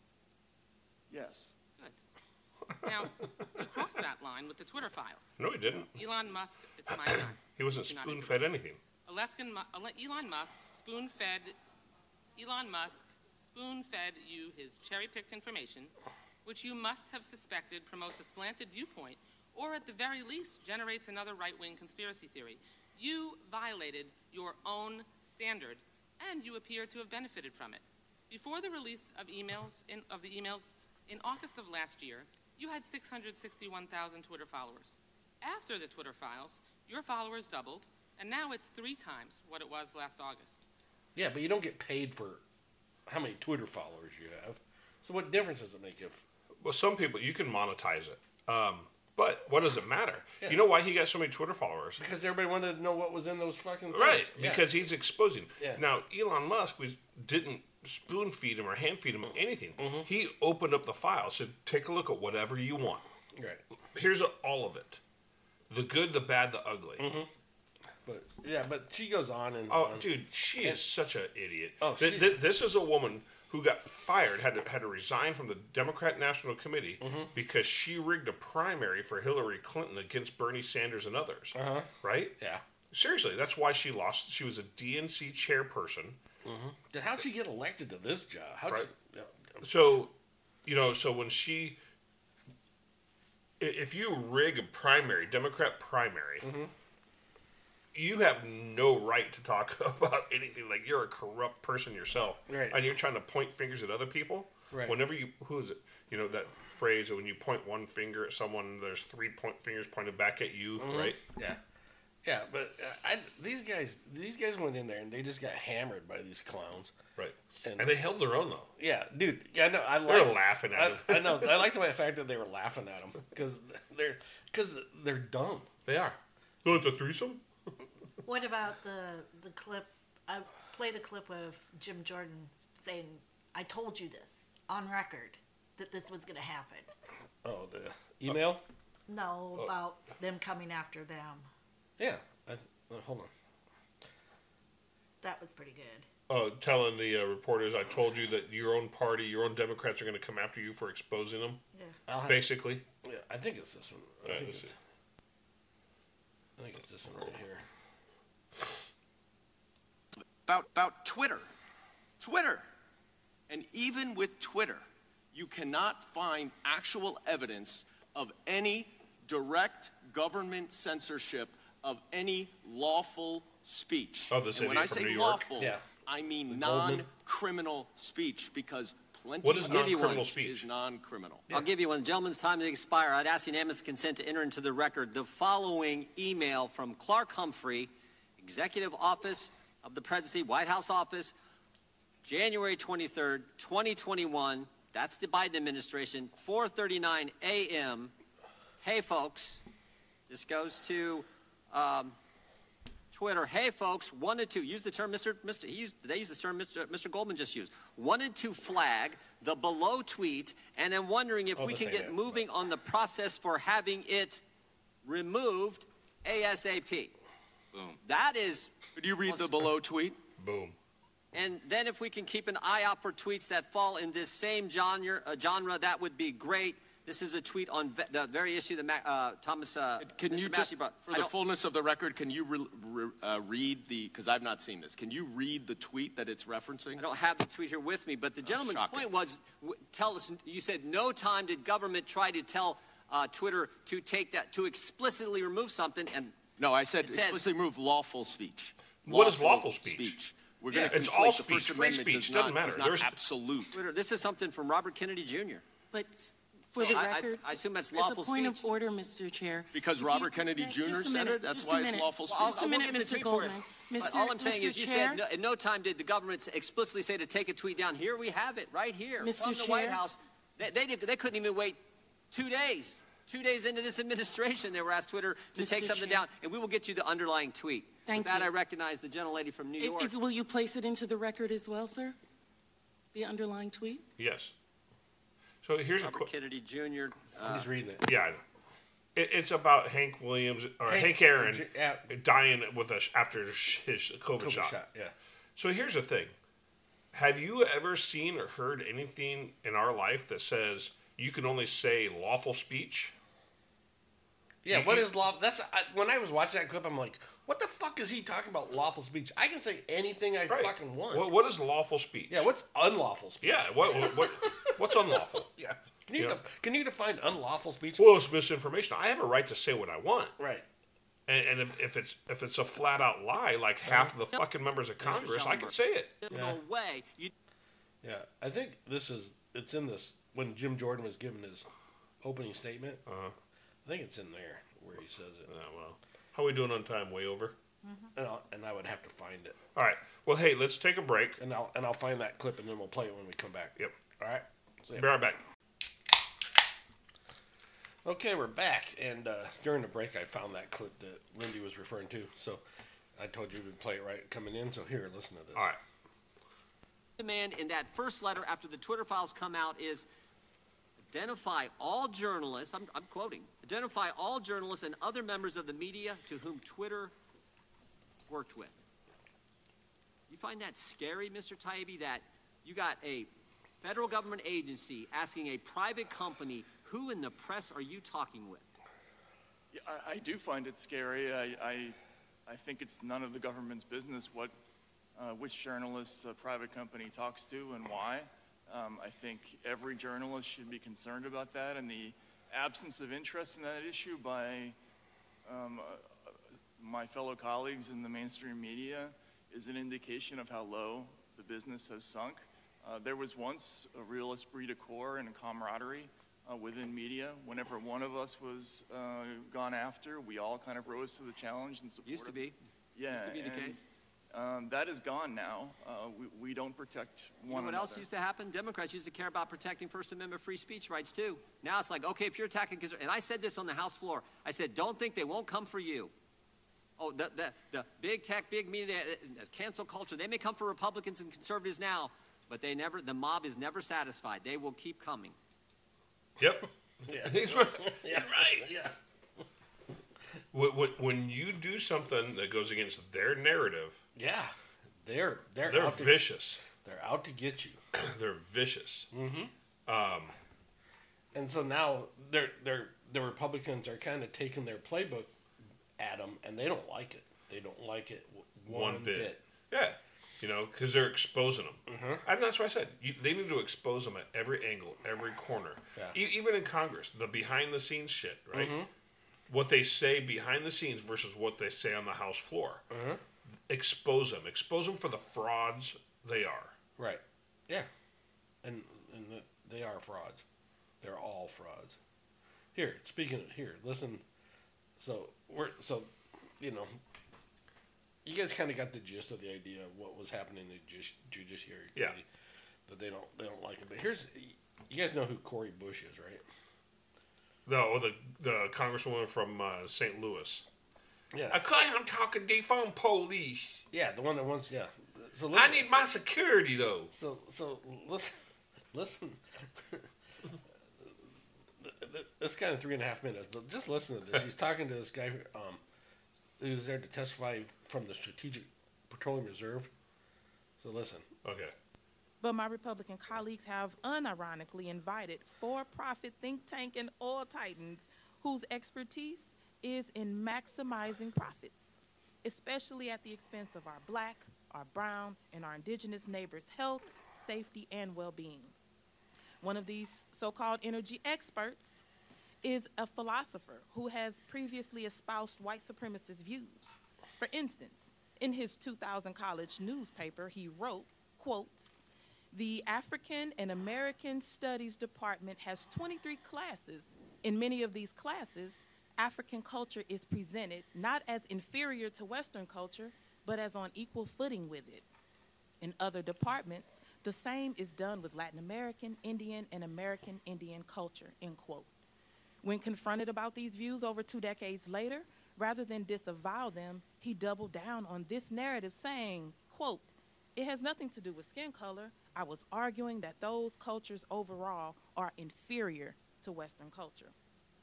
Yes. Good. Now, you crossed that line with the Twitter files. No, he didn't. Elon Musk, it's my time. He wasn't Do not spoon-fed anything. Alaskan, Mu- Ele- Elon Musk spoon-fed Elon Musk spoon-fed you his cherry-picked information, which you must have suspected promotes a slanted viewpoint, or at the very least generates another right-wing conspiracy theory. You violated your own standard, and you appear to have benefited from it. Before the release of emails in, of the emails in August of last year, you had six hundred sixty-one thousand Twitter followers. After the Twitter files, your followers doubled, and now it's three times what it was last August. Yeah, but you don't get paid for how many Twitter followers you have. So what difference does it make if? Well, some people, you can monetize it. Um, but what does it matter? Yeah. You know why he got so many Twitter followers? Because everybody wanted to know what was in those fucking things. Right, Yeah. because he's exposing. Yeah. Now, Elon Musk was, didn't spoon feed him or hand feed him anything. Mm-hmm. He opened up the file, said, take a look at whatever you want. Right. Here's a, all of it. The good, the bad, the ugly. Mm-hmm. But yeah, but she goes on and Oh, on. dude, she is such an idiot. Oh, Th- she- th- this is a woman who got fired, had to, had to resign from the Democrat National Committee Mm-hmm. because she rigged a primary for Hillary Clinton against Bernie Sanders and others. Uh-huh. Right? Yeah. Seriously, that's why she lost. She was a D N C chairperson. Mm-hmm. Then how'd she get elected to this job? How'd Right. she, yeah. So, you know, so when she, i- if you rig a primary, Democrat primary, Mm-hmm. you have no right to talk about anything. Like, you're a corrupt person yourself. Right. And you're trying to point fingers at other people. Right. Whenever you, who is it? You know, that phrase that when you point one finger at someone, there's three point fingers pointed back at you, Mhm. right? Yeah. Yeah, but uh, I, these guys, these guys went in there and they just got hammered by these clowns. Right. And, And they held their own, though. yeah, dude. Yeah, I know. I They like. were laughing at I, him. I know. I liked the fact that they were laughing at him because they're because they're dumb. They are. Oh, it's a threesome? What about the the clip? I play the clip of Jim Jordan saying, "I told you this on record that this was going to happen." Oh, the email. No, Oh. about them coming after them. Yeah. I, uh, hold on. That was pretty good. Oh, telling the uh, reporters, I told you that your own party, your own Democrats are going to come after you for exposing them. Yeah. I'll have- Basically. Yeah, I think it's this one. I Yeah, think let's it's. see. I think it's this one right here. about about Twitter. Twitter. And even with Twitter, you cannot find actual evidence of any direct government censorship of any lawful speech. Oh, this and when idiot I from say New York? lawful, Yeah. I mean The Goldman? non-criminal speech, because plenty What is of non-criminal speech is non-criminal. I'll give you one. Gentleman's time to expire. I'd ask unanimous consent to enter into the record the following email from Clark Humphrey, Executive Office of the Presidency, White House Office, January twenty-third, twenty twenty-one. That's the Biden administration, four thirty-nine a m Hey, folks. This goes to um, Twitter, hey folks, wanted to use the term Mister Mister He used, they used the term Mister Mister Goldman just used. Wanted to flag the below tweet, and I'm wondering if Oh, we the can same, get yeah. moving on the process for having it removed ASAP. Boom. That is. Could you read the below tweet? Boom. And then if we can keep an eye out for tweets that fall in this same genre, uh, genre that would be great. This is a tweet on ve- the very issue that Ma- uh, Thomas uh, Can Mister you Massey just, brought. for I the don't- fullness of the record, can you re- re- uh, read the, because I've not seen this, can you read the tweet that it's referencing? I don't have the tweet here with me, but the gentleman's shocking. point was, w- tell us, you said no time did government try to tell uh, Twitter to take that, to explicitly remove something, and No, I said It says- explicitly remove lawful speech. What is lawful speech? We're Yeah, going to it's conflate all the speech. First Free Amendment speech does doesn't not, matter. is not There's- absolute. Twitter, this is something from Robert Kennedy Junior But s- for the I- I- record, I assume that's as lawful a point speech. of order, Mister Chair. Because if Robert you- Kennedy uh, Junior just a said minute, it? That's just a why it's minute. lawful Well, speech. Just a I'll minute, get the Mister tweet for you. Goldman. But Mister all I'm saying Mister is, you Chair, said no, in no time did the government explicitly say to take a tweet down. Here we have it, right here Mister from the White Chair? House. They, they, did, they couldn't even wait two days. Two days into this administration, they were asked Twitter to Mister take something Chair. down, and we will get you the underlying tweet. Thank With that, you. I recognize the gentlelady from New if, York. if, will you place it into the record as well, sir? The underlying tweet? Yes. So here's a Robert qu- Kennedy Junior I'm Uh, just reading it. yeah. I know. It, it's about Hank Williams or Hank, Hank- Aaron yeah. dying with a sh- after his his COVID, COVID shot. shot, yeah. So here's the thing: have you ever seen or heard anything in our life that says you can only say lawful speech? Yeah, You- what you- is law? That's I, when I was watching that clip. I'm like, what the fuck is he talking about? Lawful speech? I can say anything I Right. fucking want. What, what is lawful speech? Yeah, what's unlawful speech? Yeah, what, what, what what's unlawful? Yeah, can you Yeah. def- can you define unlawful speech? Well, it's misinformation. I have a right to say what I want. Right. And, and if, if it's if it's a flat out lie, like half of the fucking members of Mister Congress, I can Schellenberg. say it. No way. You, Yeah, I think this is it's in this when Jim Jordan was giving his opening statement. Uh-huh. I think it's in there where he says it. Yeah, well, how are we doing on time? Way over. And, I'll, and I would have to find it. All right. Well, hey, let's take a break. And I'll and I'll find that clip and then we'll play it when we come back. Yep. All right. See ya. Be right back. Okay, we're back, and uh, during the break, I found that clip that Lindy was referring to. So I told you we'd play it right coming in. So here, listen to this. All right. demand in that first letter after the Twitter files come out is identify all journalists, I'm, I'm quoting, identify all journalists and other members of the media to whom Twitter worked with. You find that scary, Mister Taibbi, that you got a federal government agency asking a private company, who in the press are you talking with? Yeah, I, I do find it scary. I, I, I think it's none of the government's business what, uh, which journalists a private company talks to and why. Um, I think every journalist should be concerned about that, and the absence of interest in that issue by um, uh, my fellow colleagues in the mainstream media is an indication of how low the business has sunk. Uh, there was once a real esprit de corps and a camaraderie uh, within media. Whenever one of us was uh, gone after, we all kind of rose to the challenge and supported. Used to be. Yeah. Used to be the and, case. Um, that is gone now. Uh, we, we don't protect You one know what another. else used to happen? Democrats used to care about protecting First Amendment free speech rights, too. Now it's like, okay, if you're attacking, and I said this on the House floor, I said, don't think they won't come for you. Oh, the, the, the big tech, big media, uh, cancel culture, they may come for Republicans and conservatives now, but they never, the mob is never satisfied. They will keep coming. Yep. Yeah. He's right. Yeah. Right. Yeah. When, when, when you do something that goes against their narrative, Yeah. They're they're they're out to, vicious. they're out to get you. They're vicious. Mm-hmm. Um, And so now they're they're the Republicans are kind of taking their playbook at them, and they don't like it. They don't like it w- one, one bit. Yeah. You know, because they're exposing them. Mhm. And that's why I said you, they need to expose them at every angle, every corner. Yeah. E- even in Congress, the behind the scenes shit, right? Mhm. What they say behind the scenes versus what they say on the House floor. Mhm. Expose them. Expose them for the frauds they are. Right. Yeah. And and the, they are frauds. They're all frauds. Here, speaking of here, listen. So we're so, you know, you guys kind of got the gist of the idea of what was happening in the judici- judiciary Yeah. committee. That they don't they don't like it. But here's, you guys know who Cori Bush is, right? No, the the congresswoman from uh, Saint Louis. Yeah. I am talking defund police. Yeah, the one that wants, yeah. So I need my security, though. So, so listen, listen. It's kind of three and a half minutes, but just listen to this. He's talking to this guy um, who's there to testify from the Strategic Petroleum Reserve. So listen. Okay. But my Republican colleagues have unironically invited for-profit think tank and oil titans whose expertise is in maximizing profits, especially at the expense of our black, our brown, and our indigenous neighbors' health, safety, and well-being. One of these so-called energy experts is a philosopher who has previously espoused white supremacist views. For instance, in his two thousand college newspaper, he wrote, quote, "The African and American Studies Department has twenty-three classes. In many of these classes, African culture is presented not as inferior to Western culture, but as on equal footing with it. In other departments, the same is done with Latin American, Indian, and American Indian culture," end quote. When confronted about these views over two decades later, rather than disavow them, he doubled down on this narrative saying, quote, "It has nothing to do with skin color. I was arguing that those cultures overall are inferior to Western culture."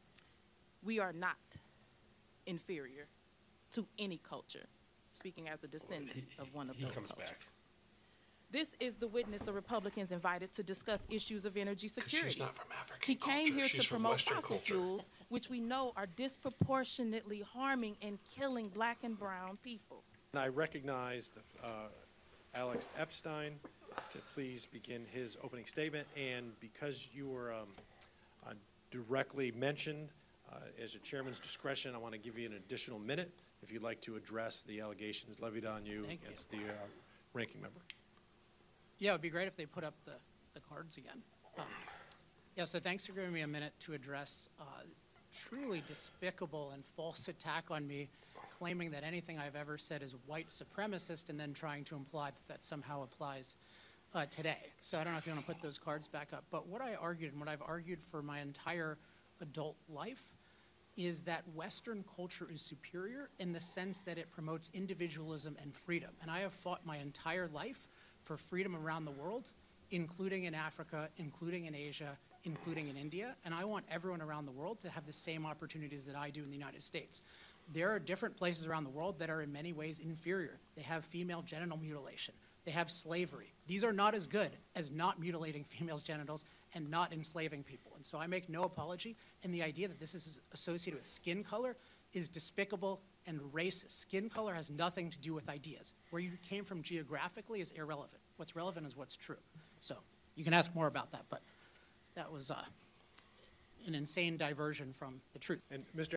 We are not inferior to any culture, speaking as a descendant He- of one of he those comes cultures. back. This is the witness the Republicans invited to discuss issues of energy security. She's not from African He came culture. here She's to from promote Western fossil culture. fuels, which we know are disproportionately harming and killing black and brown people. And I recognize the, uh, Alex Epstein to please begin his opening statement. And because you were um, uh, directly mentioned uh, as a chairman's discretion, I want to give you an additional minute if you'd like to address the allegations levied on you Thank against the uh, ranking member. Yeah, it would be great if they put up the, the cards again. Um, yeah, so thanks for giving me a minute to address uh, truly despicable and false attack on me, claiming that anything I've ever said is white supremacist and then trying to imply that that somehow applies uh, today. So I don't know if you want to put those cards back up. But what I argued and what I've argued for my entire adult life is that Western culture is superior in the sense that it promotes individualism and freedom. And I have fought my entire life for freedom around the world, including in Africa, including in Asia, including in India. And I want everyone around the world to have the same opportunities that I do in the United States. There are different places around the world that are in many ways inferior. They have female genital mutilation. They have slavery. These are not as good as not mutilating females' genitals and not enslaving people. And so I make no apology. And the idea that this is associated with skin color is despicable and racist. Skin color has nothing to do with ideas. Where you came from geographically is irrelevant. What's relevant is what's true. So you can ask more about that, but that was uh, an insane diversion from the truth. And Mister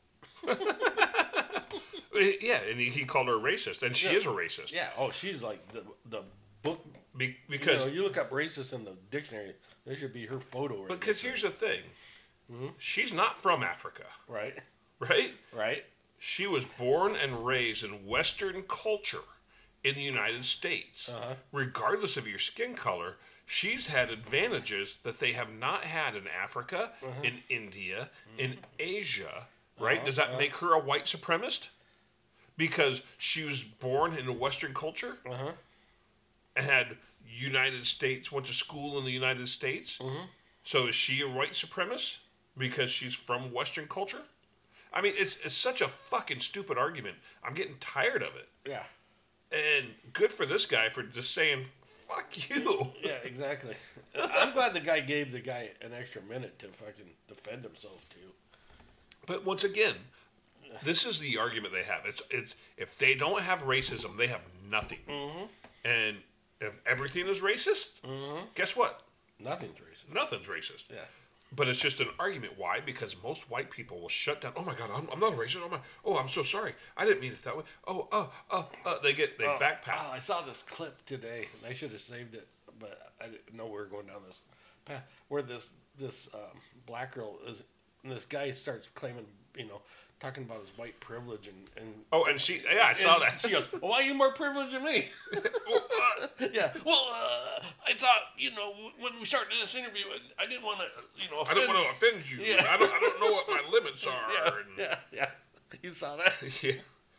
Yeah, and he, he called her a racist, and she Yeah. is a racist. Yeah. Oh, she's like the the book. Be, because you, know, you look up racist in the dictionary, there should be her photo. Right because here's the thing, mm-hmm. she's not from Africa, right? Right? Right. She was born and raised in Western culture in the United States. Uh-huh. Regardless of your skin color, she's had advantages that they have not had in Africa, Uh-huh. in India, in Asia. Right? Uh-huh. Does that Uh-huh. make her a white supremacist? Because she was born in a Western culture Uh-huh. and had United States, went to school in the United States. Mm-hmm. So is she a white supremacist because she's from Western culture? I mean, it's it's such a fucking stupid argument. I'm getting tired of it. Yeah. And good for this guy for just saying, fuck you. Yeah, exactly. I'm glad the guy gave the guy an extra minute to fucking defend himself too. But once again, this is the argument they have. It's it's if they don't have racism, they have nothing. Mm-hmm. And if everything is racist, Mm-hmm. guess what? Nothing's racist. Nothing's racist. Yeah. But it's just an argument. Why? Because most white people will shut down. Oh my God, I'm, I'm not a racist. Oh, my, oh, I'm so sorry. I didn't mean it that way. Oh, oh, oh, oh. They get they Oh, backpack. Oh, I saw this clip today, and I should have saved it, but I didn't know we were going down this path where this this um, black girl is, and this guy starts claiming, you know, talking about his white privilege and, and Oh, and she, yeah, I saw and that. She goes, well, "Why are you more privileged than me?" Yeah. Well, uh, I thought, you know, when we started this interview, I didn't want to, you know, I offend don't want to offend you. Yeah. I don't. I don't know what my limits are. Yeah, and- yeah, yeah. You saw that? Yeah.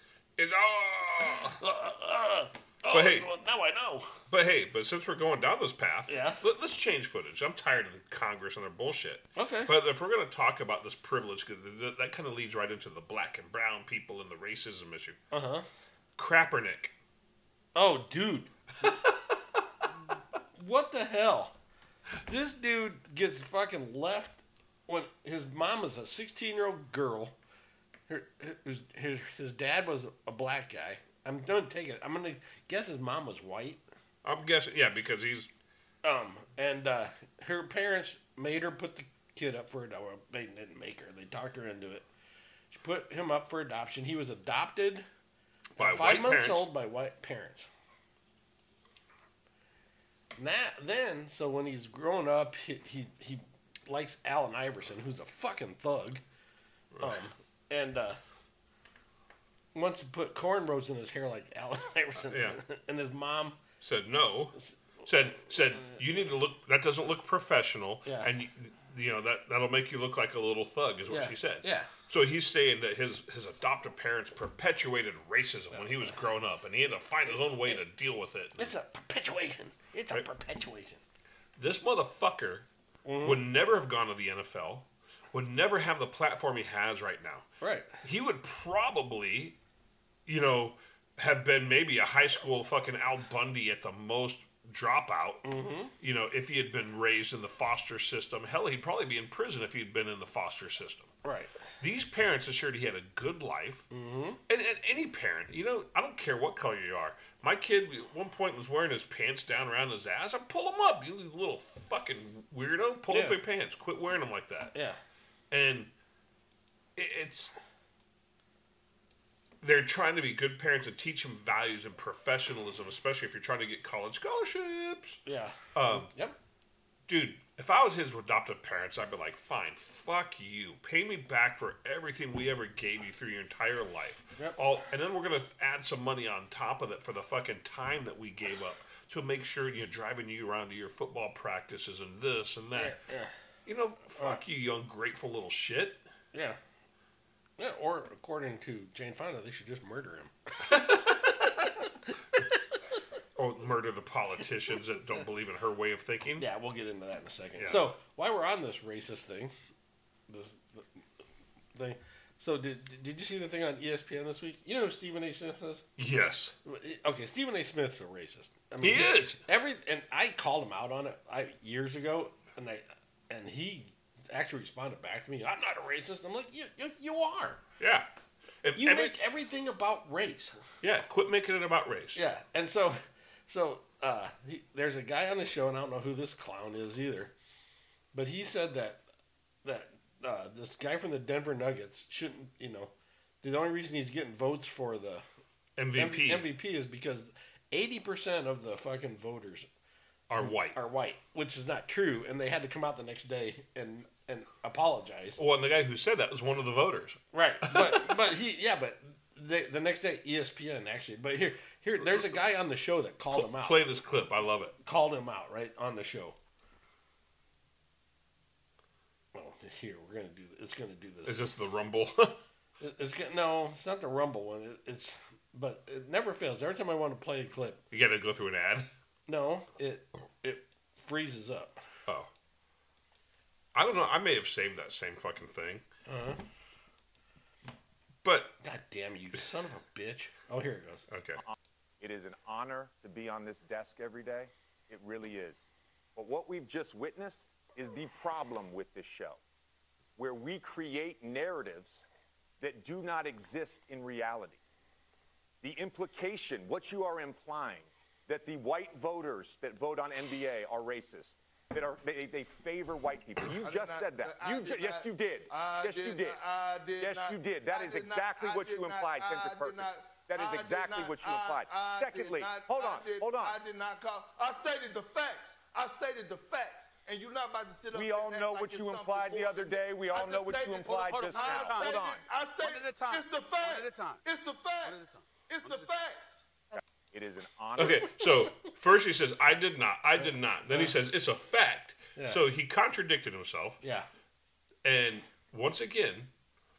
It, oh. Uh, uh, oh, But hey, well, now I know. But hey, but since we're going down this path, Yeah. let, us change footage. I'm tired of the Congress and their bullshit. Okay. But if we're going to talk about this privilege, 'cause that, that kind of leads right into the black and brown people and the racism issue. Uh huh. Kaepernick. Oh, dude. What the hell? This dude gets fucking left when his mom is a sixteen-year-old girl. Her, his, his, his dad was a black guy. I'm going to take it. I'm going to guess his mom was white. I'm guessing, yeah, because he's... Um, and uh, her parents made her put the kid up for adoption. They didn't make her. They talked her into it. She put him up for adoption. He was adopted by at five white months parents. old by white parents. Now, then, so when he's grown up, he, he, he likes Allen Iverson, who's a fucking thug. Um, and uh, wants to put cornrows in his hair like Allen Iverson. Yeah. And his mom said no. Said said you need to look. That doesn't look professional. Yeah. And you, you know that that'll make you look like a little thug, is what Yeah. she said. Yeah. So he's saying that his his adoptive parents perpetuated racism when he was growing up, and he had to find his own way to deal with it. It's a perpetuation. It's a Right. perpetuation. This motherfucker Mhm. would never have gone to the N F L. Would never have the platform he has right now. Right. He would probably, you know, have been maybe a high school fucking Al Bundy at the most dropout. Mhm. You know, if he had been raised in the foster system. Hell, he'd probably be in prison if he'd been in the foster system. Right. These parents assured he had a good life. Mm-hmm. And, and any parent, you know, I don't care what color you are. My kid at one point was wearing his pants down around his ass. I pull him up. You little fucking weirdo. Pull up Yeah. your pants. Quit wearing them like that. Yeah. And it, it's... They're trying to be good parents and teach him values and professionalism, especially if you're trying to get college scholarships. Yeah. Um, yep. Dude, if I was his adoptive parents, I'd be like, fine, fuck you. Pay me back for everything we ever gave you through your entire life. Yep. All, and then we're going to add some money on top of that for the fucking time that we gave up to make sure you're driving you around to your football practices and this and that. Yeah. yeah. You know, fuck you, you ungrateful little shit. Yeah. Yeah, or according to Jane Fonda, they should just murder him. Or murder the politicians that don't believe in her way of thinking. Yeah, we'll get into that in a second. Yeah. So, while we're on this racist thing, this thing, so did did you see the thing on E S P N this week? You know who Stephen A. Smith is? Yes. Okay, Stephen A. Smith's a racist. I He is. Every and I called him out on it I, years ago, and I and he actually responded back to me. I'm not a racist. I'm like, you you, you are. Yeah. If You every- make everything about race. Yeah, quit making it about race. Yeah, and so, so uh, he, there's a guy on the show, and I don't know who this clown is either, but he said that that uh, this guy from the Denver Nuggets shouldn't, you know, the only reason he's getting votes for the M V P. M V P is because eighty percent of the fucking voters Are white. Are white, which is not true, and they had to come out the next day and and apologize. Well, and the guy who said that was one of the voters. Right, but but he yeah, but the the next day E S P N actually, but here here there's a guy on the show that called him out. Play this clip. I love it. Called him out right on the show. Well, here we're gonna do. It's gonna do this. Is this the Rumble? It- it's gonna, no, it's not the Rumble one. It, it's but it never fails. Every time I want to play a clip, You got to go through an ad. no, it it freezes up. Oh. I don't know. I may have saved that same fucking thing. Uh-huh. But God damn you, son of a bitch! Oh, here it goes. Okay. It is an honor to be on this desk every day. It really is. But what we've just witnessed is the problem with this show, where we create narratives that do not exist in reality. The implication, what you are implying, that the white voters that vote on N B A are racist, that are they, they favor white people. You I did just not- said that. I You did ju- yes, not- you did. I yes, did you did. not- I did yes, not- you did. That I is did not- exactly I what did you not- implied, I Kendrick did Perkins. not- That is I did exactly not- what you I- implied. I did Secondly, not- hold I on, did- hold on. I did not call. I stated the facts. I stated the facts, and you're not about to sit up. We and all act know like what it's you something implied the foreign. other day. We I all just know what you stated- implied hold on, just hold on. now. I Hold stated- on. I stated, One at a time. It's the facts. One at a time. It's the facts. It's the facts. It is an honor. Okay, so first he says, I did not. I did not. Then he says, it's a fact. Yeah. So he contradicted himself. Yeah. And once again,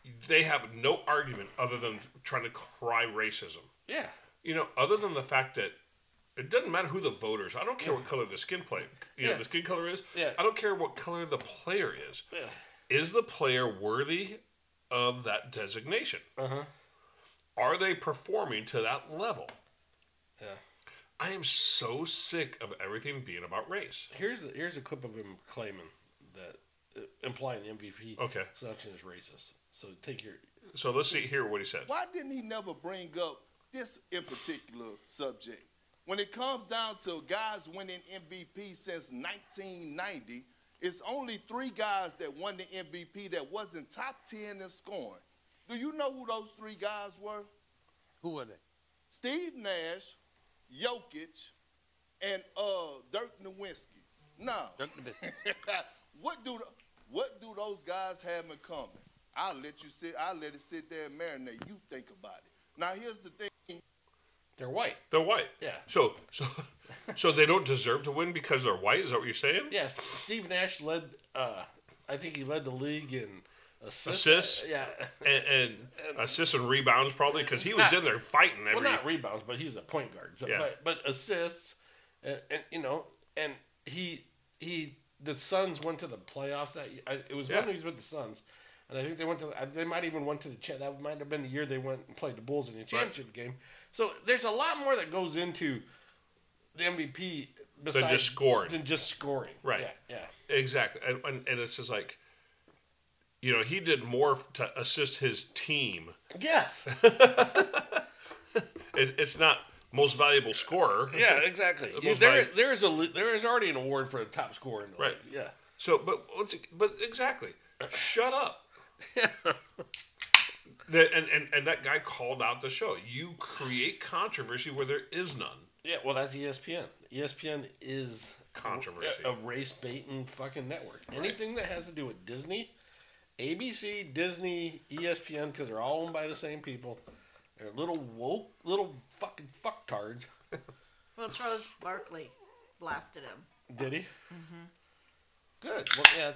they have no argument other than trying to cry racism. Yeah. You know, other than the fact that it doesn't matter who the voters. I don't care what color the skin play. You know, Yeah. the skin color is. Yeah. I don't care what color the player is. Yeah. Is the player worthy of that designation? Uh-huh. Are they performing to that level? Yeah. I am so sick of everything being about race. Here's a, here's a clip of him claiming that uh, implying the M V P Okay. selection is racist. So take your. So let's see hear what he said. Why didn't he never bring up this in particular subject? When it comes down to guys winning M V P since nineteen ninety, it's only three guys that won the M V P that wasn't top ten in scoring. Do you know who those three guys were? Who were they? Steve Nash, Jokic, and uh, Dirk Nowitzki. Now, what do the, what do those guys have in common? I'll let you sit. I'll let it sit there and marinate. You think about it. Now, here's the thing. They're white. They're white. Yeah. So so so they don't deserve to win because they're white. Is that what you're saying? Yes. Steve Nash led. Uh, I think he led the league in assists. Assists. Yeah. And, and assists and rebounds probably because he was Not- in there fighting every. Well, not rebounds, but he's a point guard. So, Yeah. But, but assists, and, and you know, and he he the Suns went to the playoffs that year. I, it was Yeah. when he was with the Suns, and I think they went to. the- They might even went to the. cha- That might have been the year they went and played the Bulls in the championship game. So there's a lot more that goes into the M V P besides just scoring. Than just scoring. Right. Yeah. Yeah. Exactly. And, and, and it's just like, you know, he did more f- to assist his team. Yes. It, it's not most valuable scorer. Yeah. Exactly. The You- most there, valu- there is a li- there is already an award for the top scorer. In the Right. league. Yeah. So, but once ag- but exactly, shut up. The, and, and and that guy called out the show. You create controversy where there is none. Yeah, well, that's E S P N. E S P N is Controversy. a, a race baiting fucking network. Anything that has to do with Disney, A B C, Disney, E S P N, because they're all owned by the same people. They're little woke, little fucking fucktards. Well, Charles Barkley blasted him. Did he? Mm-hmm. Good. Well, yeah.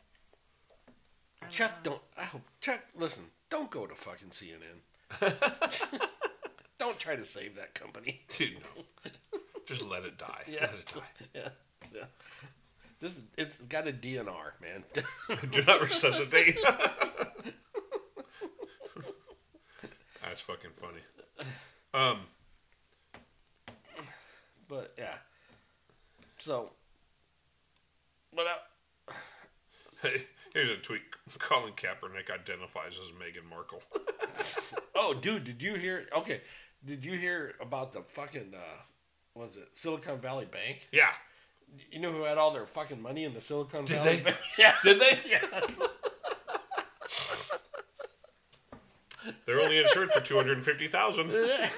Chuck, don't. I hope Chuck. Listen, don't go to fucking C N N. Don't try to save that company, dude. No. Just let it die. Yeah. Let it die. Yeah. Yeah. Just it's got a D N R, man. Do not resuscitate. That's fucking funny. Um. But yeah. So. But I, Hey, here's a tweet. Colin Kaepernick identifies as Meghan Markle. oh, dude, did you hear? Okay, did you hear about the fucking? Uh, what was it Silicon Valley Bank? Yeah. You know who had all their fucking money in the Silicon Did Valley they? Bank? Yeah. Did they? Yeah. They're only insured for two hundred and fifty thousand.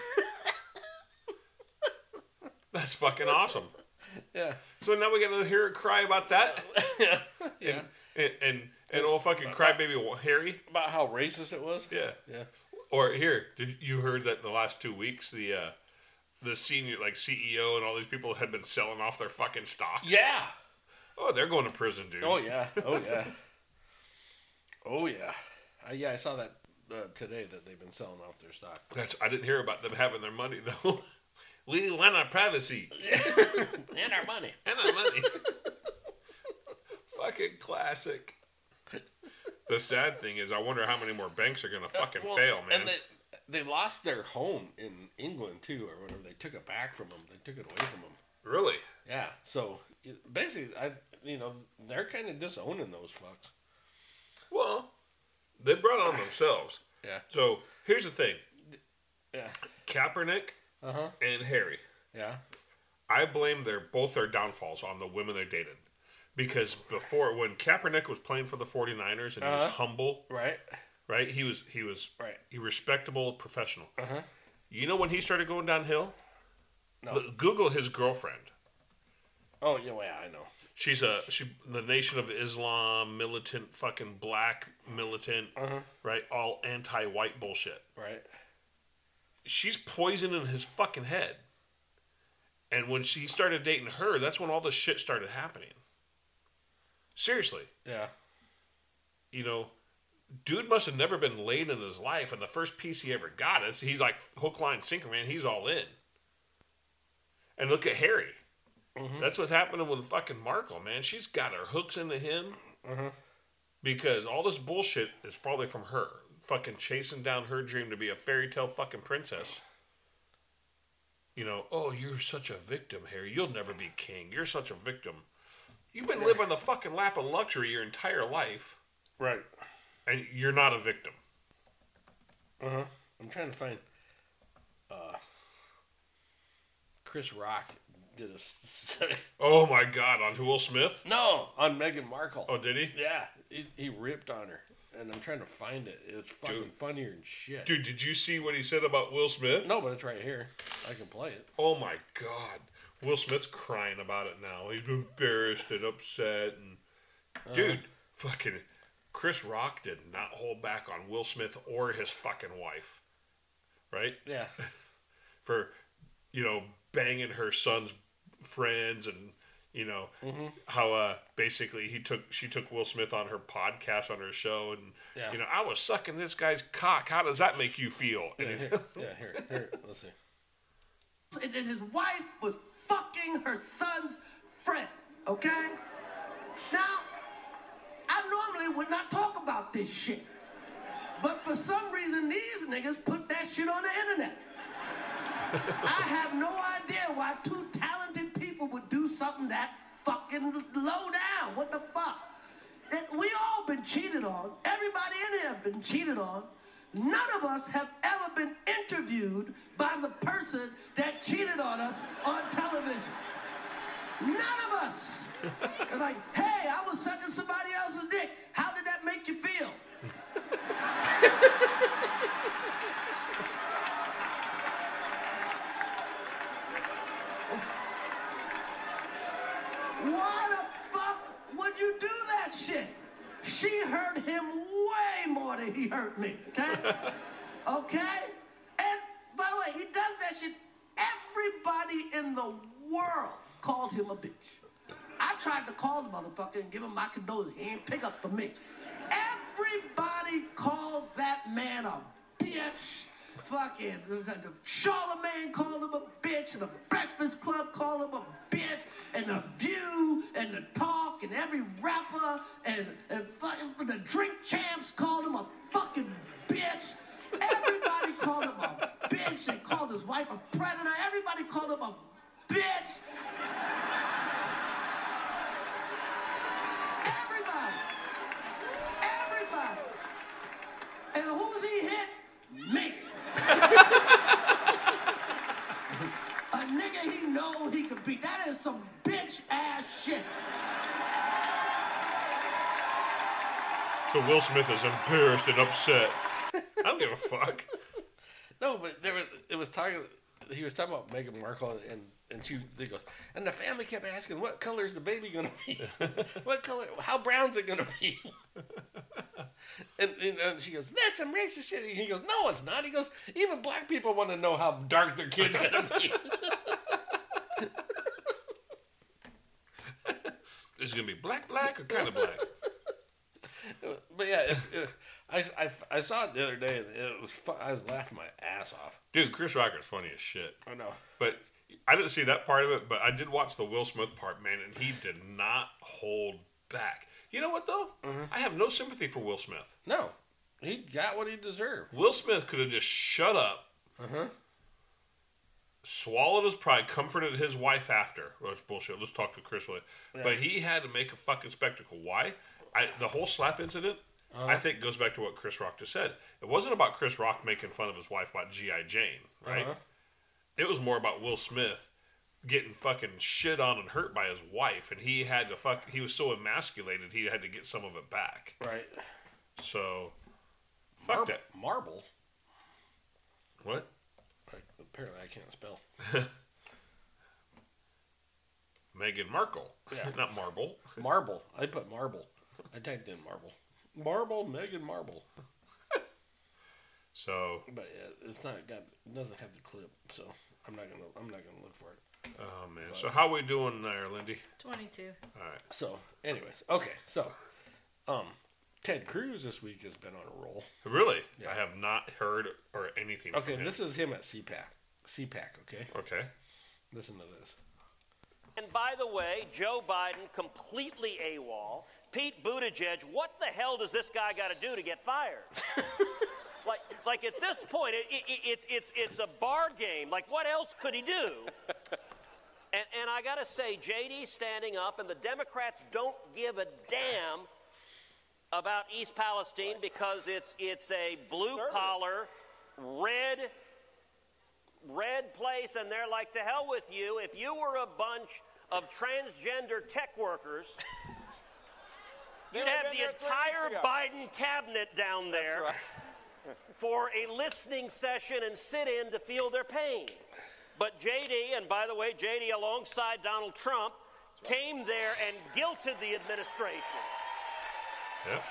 That's fucking awesome. Yeah. So now we got to hear her cry about that. Yeah. And and and, and old fucking crybaby Harry about how racist it was. Yeah. Yeah. Or here, did you heard that the last two weeks the uh, the senior like C E O and all these people had been selling off their fucking stocks? Yeah. Oh, they're going to prison, dude. Oh yeah. Oh yeah. Oh yeah. Uh, yeah, I saw that uh, today that they've been selling off their stock. That's I didn't hear about them having their money though. We want our privacy. And our money. And our money. Fucking classic. The sad thing is, I wonder how many more banks are going to fucking Uh, well, fail, man. And they, they lost their home in England too, or whatever. They took it back from them. They took it away from them. Really? Yeah. So it- basically, I you know they're kind of disowning those fucks. Well, they brought on themselves. Yeah. So here's the thing. Yeah. Kaepernick Uh-huh. and Harry. Yeah. I blame their both their downfalls on the women they dated. Because before, when Kaepernick was playing for the 49ers and he was Uh-huh. humble, Right. right? He was he was Right. he respectable professional. Uh-huh. You know when he started going downhill? No. Look, Google his girlfriend. Oh yeah, well, yeah, I know. She's a she the Nation of Islam militant, fucking black militant, Uh-huh. right? All anti-white bullshit. Right. She's poisoning his fucking head. And when she started dating her, that's when all this shit started happening. Seriously. Yeah. You know, dude must have never been laid in his life, and the first piece he ever got is he's like hook, line, sinker, man. He's all in. And look at Harry. Mm-hmm. That's what's happening with fucking Markle, man. She's got her hooks into him Mm-hmm. because all this bullshit is probably from her. Fucking chasing down her dream to be a fairy tale fucking princess. You know, oh, you're such a victim, Harry. You'll never be king. You're such a victim. You've been living the fucking lap of luxury your entire life. Right. And you're not a victim. Uh-huh. I'm trying to find... Uh, Chris Rock did a... Oh, my God. On Will Smith? No, on Meghan Markle. Oh, did he? Yeah. He, he ripped on her. And I'm trying to find it. It's fucking Dude. funnier than shit. Dude, did you see what he said about Will Smith? No, but it's right here. I can play it. Oh, my God. Will Smith's crying about it now. He's embarrassed and upset. And Uh, Dude, fucking Chris Rock did not hold back on Will Smith or his fucking wife. Right? Yeah. For, you know, banging her son's friends and, you know, Mm-hmm. how uh, basically he took she took Will Smith on her podcast, on her show, and, Yeah. you know, I was sucking this guy's cock. How does that make you feel? And Yeah, he's- here, yeah, here, here. Let's see. And then his wife was fucking her son's friend, okay? Now, I normally would not talk about this shit. But for some reason, these niggas put that shit on the internet. I have no idea why two talented people would do something that fucking low down. What the fuck? That we all been cheated on. Everybody in here have been cheated on. None of us have ever been interviewed by the person that cheated on us on television. None of us. It's like, hey, I was sucking somebody else's dick. How did that make you feel? Why the fuck would you do that shit? She hurt him way more than he hurt me, okay? Okay? And by the way, he does that shit. Everybody in the world called him a bitch. I tried to call the motherfucker and give him my condolences. He ain't pick up for me. Everybody called that man a bitch. Fucking Charlemagne called him a bitch, and the Breakfast Club called him a bitch, and the View, and the Talk, and every rapper, and, and fucking the Drink Champs called him a fucking bitch. Everybody called him a bitch. They called his wife a predator. Everybody called him a bitch. Everybody. Everybody. And who's he hit? Me. A nigga he know he could beat. That is some bitch ass shit. So Will Smith is embarrassed and upset. I don't give a fuck. No, but there was it was talking. He was talking about Meghan Markle, and and she they goes, and the family kept asking, what color is the baby gonna be? What color? How brown's it gonna be? and, and and she goes, that's some racist shit. And he goes, no, it's not. He goes, even black people want to know how dark their kid's gonna be. Is it gonna be black, black, or kind of black? But yeah, it, it, I, I, I saw it the other day, and it was fun. I was laughing my ass off. Dude, Chris Rocker's funny as shit. I know. But I didn't see that part of it, but I did watch the Will Smith part, man, and he did not hold back. You know what, though? Mm-hmm. I have no sympathy for Will Smith. No. He got what he deserved. Will Smith could have just shut up, Uh-huh. swallowed his pride, comforted his wife after. Well, that's bullshit. Let's talk to Chris Will. Yeah. But he had to make a fucking spectacle. Why? I, the whole slap incident, Uh-huh. I think, goes back to what Chris Rock just said. It wasn't about Chris Rock making fun of his wife about G I. Jane, right? Uh-huh. It was more about Will Smith getting fucking shit on and hurt by his wife, and he had to fuck. He was so emasculated, he had to get some of it back. Right. So, fuck Marble. that. Marble. What? Like, apparently, I can't spell. Meghan Markle. Yeah. Not Marble. Marble. I put marble. I typed in marble. Marble, Meghan Marble. So. But yeah, it's not got. It doesn't have the clip, so I'm not gonna. I'm not gonna look for it. Oh man. But- So how we doing there, Lindy? twenty-two. All right. So, anyways, okay. So, um, Ted Cruz this week has been on a roll. Really? I have not heard or anything. Okay, from him. this is him at C PAC. C PAC, okay? Okay. Listen to this. And by the way, Joe Biden completely AWOL. Pete Buttigieg, what the hell does this guy got to do to get fired? like, like at this point, it, it, it, it's it's a bar game. Like, what else could he do? And, and I got to say, J D standing up, and the Democrats don't give a damn about East Palestine because it's it's a blue collar, red. red place, and they're like, to hell with you. If you were a bunch of transgender tech workers, you'd have the entire Biden cabinet down there for a listening session and sit in to feel their pain. But J D, and by the way, J D alongside Donald Trump, came there and guilted the administration. Yep.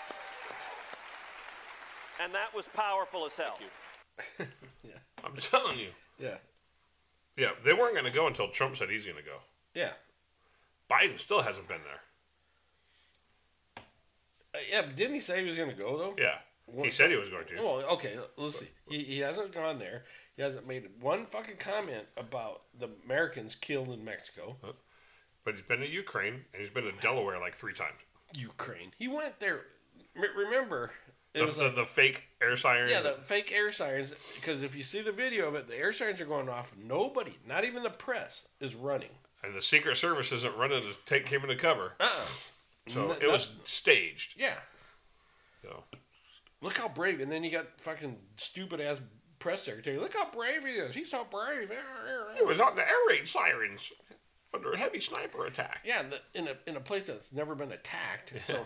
And that was powerful as hell. I'm telling you. Yeah. Yeah, they weren't going to go until Trump said he's going to go. Yeah. Biden still hasn't been there. Uh, yeah, but didn't he say he was going to go, though? Yeah. He said he was going to. Well, okay, let's see. He, he hasn't gone there. He hasn't made one fucking comment about the Americans killed in Mexico. But he's been to Ukraine, and he's been to Delaware like three times. Ukraine. He went there. M- remember... It The, was the, like, the fake air sirens. yeah, the fake air sirens. Because if you see the video of it, the air sirens are going off. Nobody, not even the press, is running. And the Secret Service isn't running to take him into cover. Uh-uh. So N- it was nothing. staged. Yeah. So Look how brave. And then you got fucking stupid ass press secretary. Look how brave he is. He's so brave. He was on the air raid sirens under a heavy sniper attack. Yeah, in, the, in a in a place that's never been attacked. So.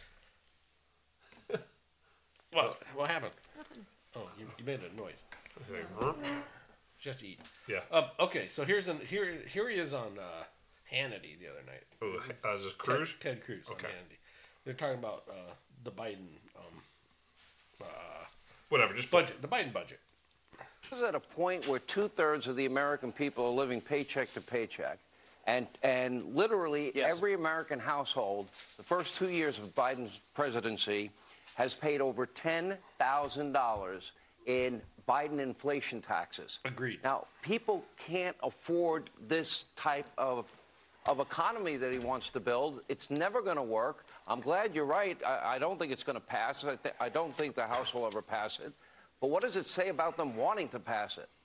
What? What happened? Nothing. Oh, you, you made a noise. Okay. Huh? Just eat. Yeah. Um, okay, so here's an here here he is on uh, Hannity the other night. Oh, uh, is this Cruz? Ted, Ted Cruz Okay. on Hannity. They're talking about uh, the Biden um, uh, whatever, just budget. The Biden budget. This is at a point where two-thirds of the American people are living paycheck to paycheck. And, and literally every American household, the first two years of Biden's presidency, has paid over ten thousand dollars in Biden inflation taxes. Agreed. Now, people can't afford this type of of economy that he wants to build. It's never going to work. I'm glad you're right. I, I don't think it's going to pass. I, th- I don't think the House will ever pass it. But what does it say about them wanting to pass it?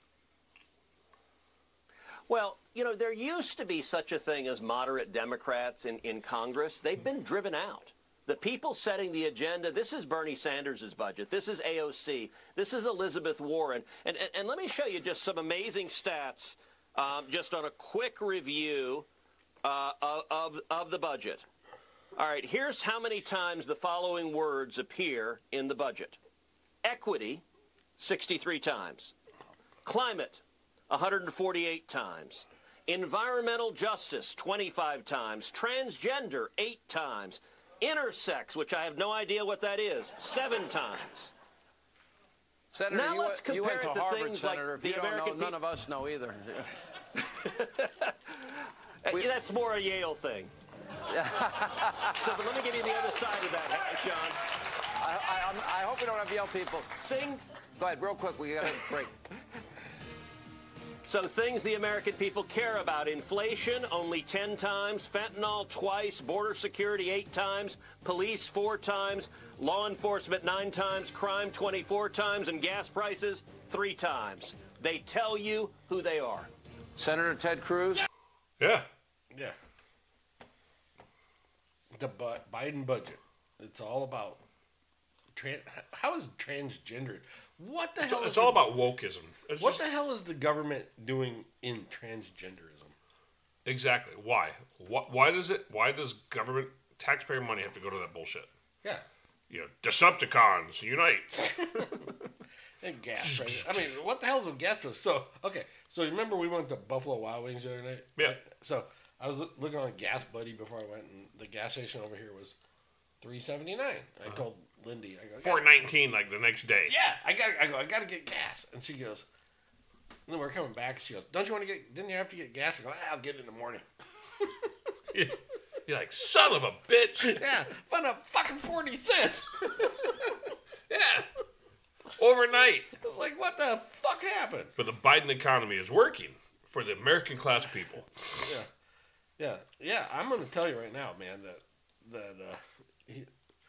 Well, you know, there used to be such a thing as moderate Democrats in, in Congress. They've been driven out. The people setting the agenda, this is Bernie Sanders' budget. This is A O C. This is Elizabeth Warren. And, and, and let me show you just some amazing stats um, just on a quick review uh, of, of, of the budget. All right, here's how many times the following words appear in the budget. Equity, sixty-three times. Climate, one hundred forty-eight times. Environmental justice, twenty-five times. Transgender, eight times. Intersex, which I have no idea what that is, seven times. Senator, now you, let's went- you compare went it to to Harvard, things Senator. like If the you don't American know, none people. of us know either. Uh, That's more a Yale thing. So, but let me give you the other side of that, John. I, I, I'm- I hope we don't have Yale people. Thing. Go ahead, real quick. We got to break. So things the American people care about. Inflation, only ten times. Fentanyl, twice. Border security, eight times. Police, four times. Law enforcement, nine times. Crime, twenty-four times. And gas prices, three times. They tell you who they are. Senator Ted Cruz? Yeah. Yeah. The bu- Biden budget. It's all about. Tran- how is transgender? What the It's, hell? it's is all the- about wokeism. It's what just- the hell is the government doing in transgenderism? Exactly. Why? Why? Why does it? Why does government taxpayer money have to go to that bullshit? Yeah. You know, Decepticons unite. And gas prices. I mean, what the hell is with gas prices? So, okay. So, you remember we went to Buffalo Wild Wings the other night? Yeah. So, I was loo- looking on Gas Buddy before I went, and the gas station over here was three seventy-nine. I told Lindy, I go, Four nineteen, like the next day. yeah, I got, I go, I got to get gas. And she goes, and then we're coming back. She goes, don't you want to get, didn't you have to get gas? I go, ah, I'll get it in the morning. Yeah, You're like, son of a bitch. Yeah, found a fucking forty cents. Yeah. Overnight. It's like, what the fuck happened? But the Biden economy is working for the American class people. Yeah. Yeah. Yeah, I'm going to tell you right now, man, that that uh, he,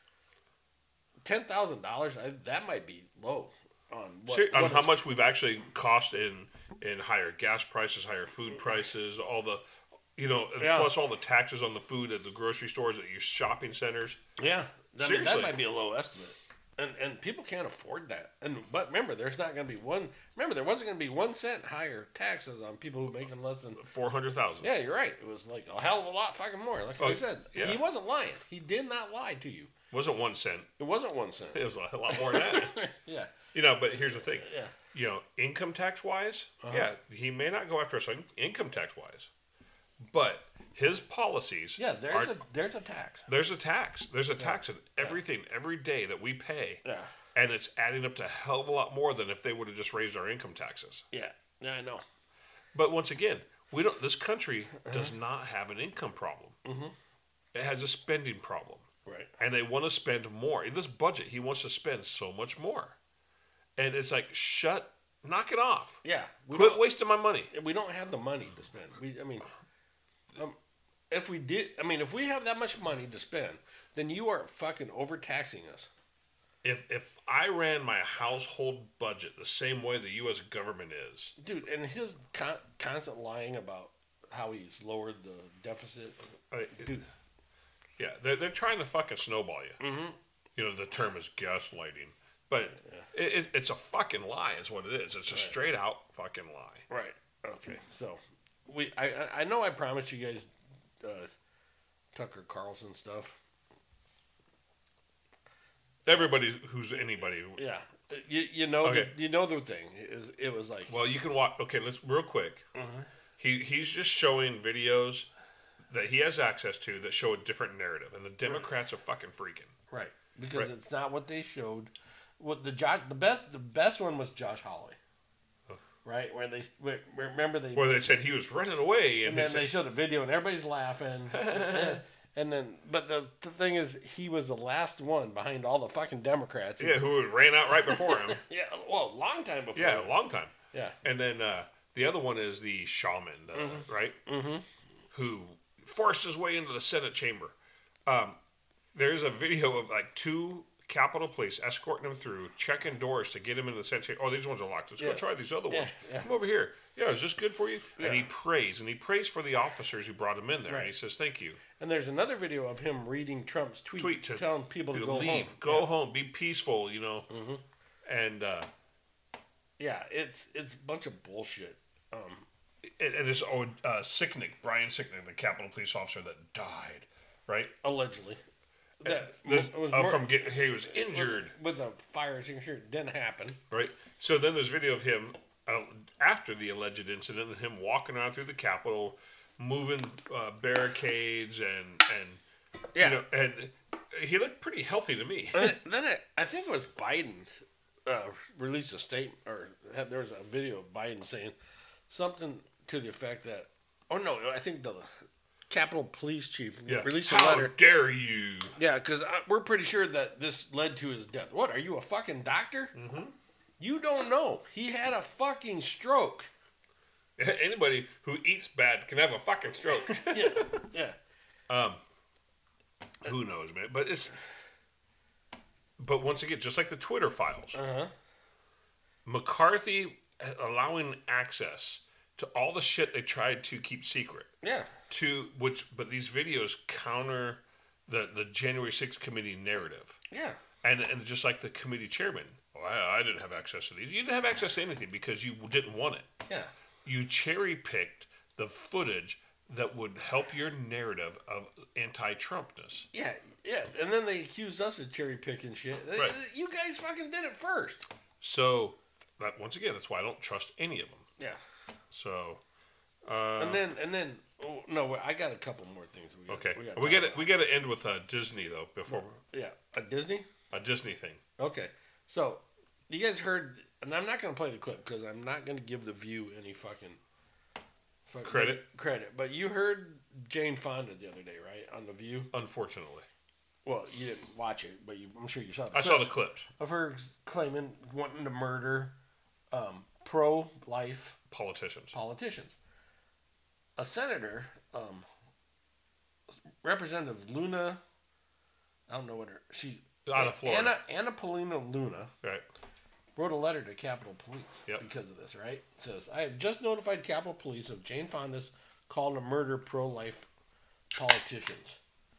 ten thousand dollars, that might be low on what, Ser- on what how is- much we've actually cost in in higher gas prices, higher food prices, all the, you know, and Yeah. plus all the taxes on the food at the grocery stores, at your shopping centers. Yeah. I mean, Seriously. that might be a low estimate. And and people can't afford that. And but remember, there's not going to be one. Remember, there wasn't going to be one cent higher taxes on people who are making less than four hundred thousand. Yeah, you're right. It was like a hell of a lot fucking more. Like Oh, I said, yeah. he wasn't lying. He did not lie to you. Wasn't one cent. It wasn't one cent. It was a lot more than that. Yeah. You know, but here's the thing. Yeah. You know, income tax wise, Uh-huh. yeah, he may not go after us in- income tax wise, but his policies. Yeah, there's are, a there's a tax. There's a tax. There's a tax on everything every day that we pay. Yeah. And it's adding up to a hell of a lot more than if they would have just raised our income taxes. Yeah. Yeah, I know. But once again, we don't. This country does not have an income problem. Mhm. It has a spending problem. Right. And they want to spend more. In this budget, he wants to spend so much more. And it's like, shut, knock it off. Yeah. We Quit don't- wasting my money. We don't have the money to spend. We, I mean, um, if we did, I mean, if we have that much money to spend, then you are fucking overtaxing us. If if I ran my household budget the same way the U S government is, Dude, and his con- constant lying about how he's lowered the deficit. Dude. yeah, they're, they're trying to fucking snowball you. Mm-hmm. You know, the term is gaslighting. But it, it, it's a fucking lie is what it is. It's a straight out fucking lie. Right. Okay. So, we, I, I- I know I promised you guys uh, Tucker Carlson stuff. Everybody who's anybody. Yeah. You, you know Okay. the, you know the thing is it was like Well, you can watch. Okay, let's real quick. Mhm. He he's just showing videos that he has access to that show a different narrative, and the Democrats are fucking freaking. right because Right. it's not what they showed. What the Josh the best the best one was Josh Hawley, right? Where they where, remember they Where they said he was running away, and, and they then said, they showed a video and everybody's laughing. and, and then, but the, the thing is, he was the last one behind all the fucking Democrats. yeah, who ran out right before him. yeah, well, a long time before. Yeah, a long time. Yeah. And then uh, the other one is the shaman, uh, Mhm. right? Mm-hmm. Who forced his way into the Senate chamber. Um, there's a video of like two Capitol Police escorting him through, checking doors to get him into the Senate chamber. Oh, these ones are locked. Let's Yeah. go try these other Yeah, ones. yeah. Come over here. Yeah, is this good for you? Yeah. And he prays, and he prays for the officers who brought him in there. Right. And he says, "Thank you." And there's another video of him reading Trump's tweet, Tweet to telling people to to go leave, home. go Yeah. home, be peaceful. You know. Mhm. And uh, Yeah, it's it's a bunch of bullshit. Um, it, it is oh, uh, Sicknick, Brian Sicknick, the Capitol Police officer that died, right? Allegedly. That This- was uh, more- from getting he was injured, with a fire extinguisher. It didn't happen. right? So then there's video of him uh, after the alleged incident, and him walking around through the Capitol, moving uh, barricades and and Yeah. you know, and he looked pretty healthy to me. And then it, I think it was Biden uh, released a statement, or had, there was a video of Biden saying something to the effect that, oh no, I think the Capitol Police Chief Yeah. released a How letter. dare you? Yeah, because we're pretty sure that this led to his death. What, are you a fucking doctor? Mm-hmm. You don't know. He had a fucking stroke. Anybody who eats bad can have a fucking stroke. yeah, yeah. Um, who knows, man? But it's. But once again, just like the Twitter files, uh-huh. McCarthy allowing access to all the shit they tried to keep secret. Yeah. To which, but these videos counter the the January sixth committee narrative. Yeah. And and just like the committee chairman, well, I, I didn't have access to these. You didn't have access to anything because you didn't want it. Yeah. You cherry picked the footage that would help your narrative of anti-Trumpness. Yeah, yeah. And then they accused us of cherry picking shit. Right. You guys fucking did it first. So that once again, that's why I don't trust any of them. Yeah. So. Uh, and then and then oh, no, I got a couple more things. We got, okay, we got we got to we got to end with uh, Disney though before. Yeah, a Disney. A Disney thing. Okay, so you guys heard, and I'm not going to play the clip because I'm not going to give the View any fucking Fuck, Credit. but- credit. But you heard Jane Fonda the other day, right, on The View? Unfortunately. Well, you didn't watch it, but you, I'm sure you saw the I saw the clips. of her claiming wanting to murder um, pro-life politicians. Politicians. A senator, um, Representative Luna, I don't know what her she Out of Florida. Anna Anna Paulina Luna, right, wrote a letter to Capitol Police Yep. because of this. Right, it says I have just notified Capitol Police of Jane Fonda's call to murder pro-life politicians.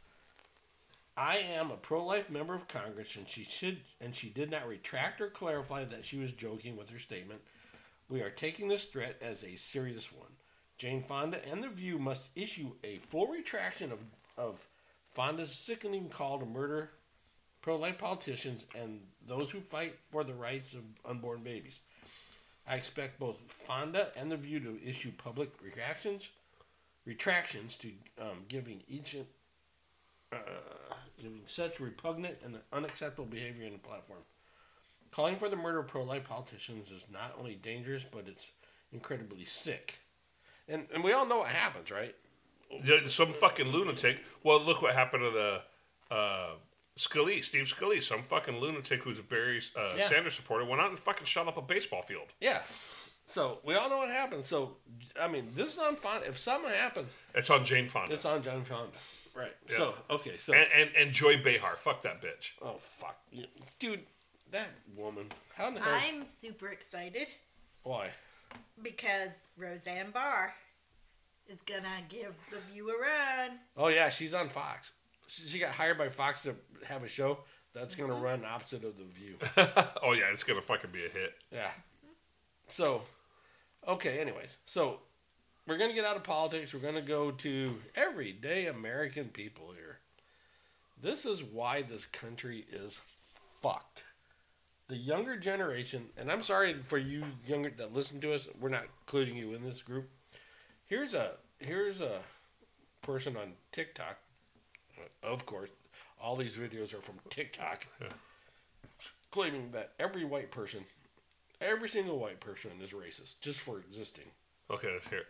I am a pro-life member of Congress, and she should and she did not retract or clarify that she was joking with her statement. We are taking this threat as a serious one. Jane Fonda and The View must issue a full retraction of, of Fonda's sickening call to murder pro-life politicians and those who fight for the rights of unborn babies. I expect both Fonda and The View to issue public retractions, retractions to um, giving each uh, giving such repugnant and unacceptable behavior in the platform. Calling for the murder of pro-life politicians is not only dangerous, but it's incredibly sick. And and we all know what happens, right? Yeah, some fucking lunatic. Well, look what happened to the uh, Scalise, Steve Scalise. Some fucking lunatic who's a Barry uh, Yeah. Sanders supporter went out and fucking shot up a baseball field. Yeah. So we all know what happens. So I mean, this is on Fonda. If something happens, It's on Jane Fonda. it's on Jane Fonda. Right. Yeah. So okay. So and, and and Joy Behar. Fuck that bitch. Oh fuck, Yeah, dude, that woman. How in the hell? I'm super excited Why? because Roseanne Barr is gonna give The View a run. Oh yeah, she's on Fox. She, she got hired by Fox to have a show that's gonna run opposite of The View. Oh yeah, it's gonna fucking be a hit. Yeah. So, okay. Anyways, so we're gonna get out of politics. We're gonna go to everyday American people here. This is why this country is fucked. The younger generation, and I'm sorry for you younger that listen to us. We're not including you in this group. Here's a here's a person on TikTok. Of course, all these videos are from TikTok, claiming that every white person, every single white person is racist just for existing. Okay, let's hear it.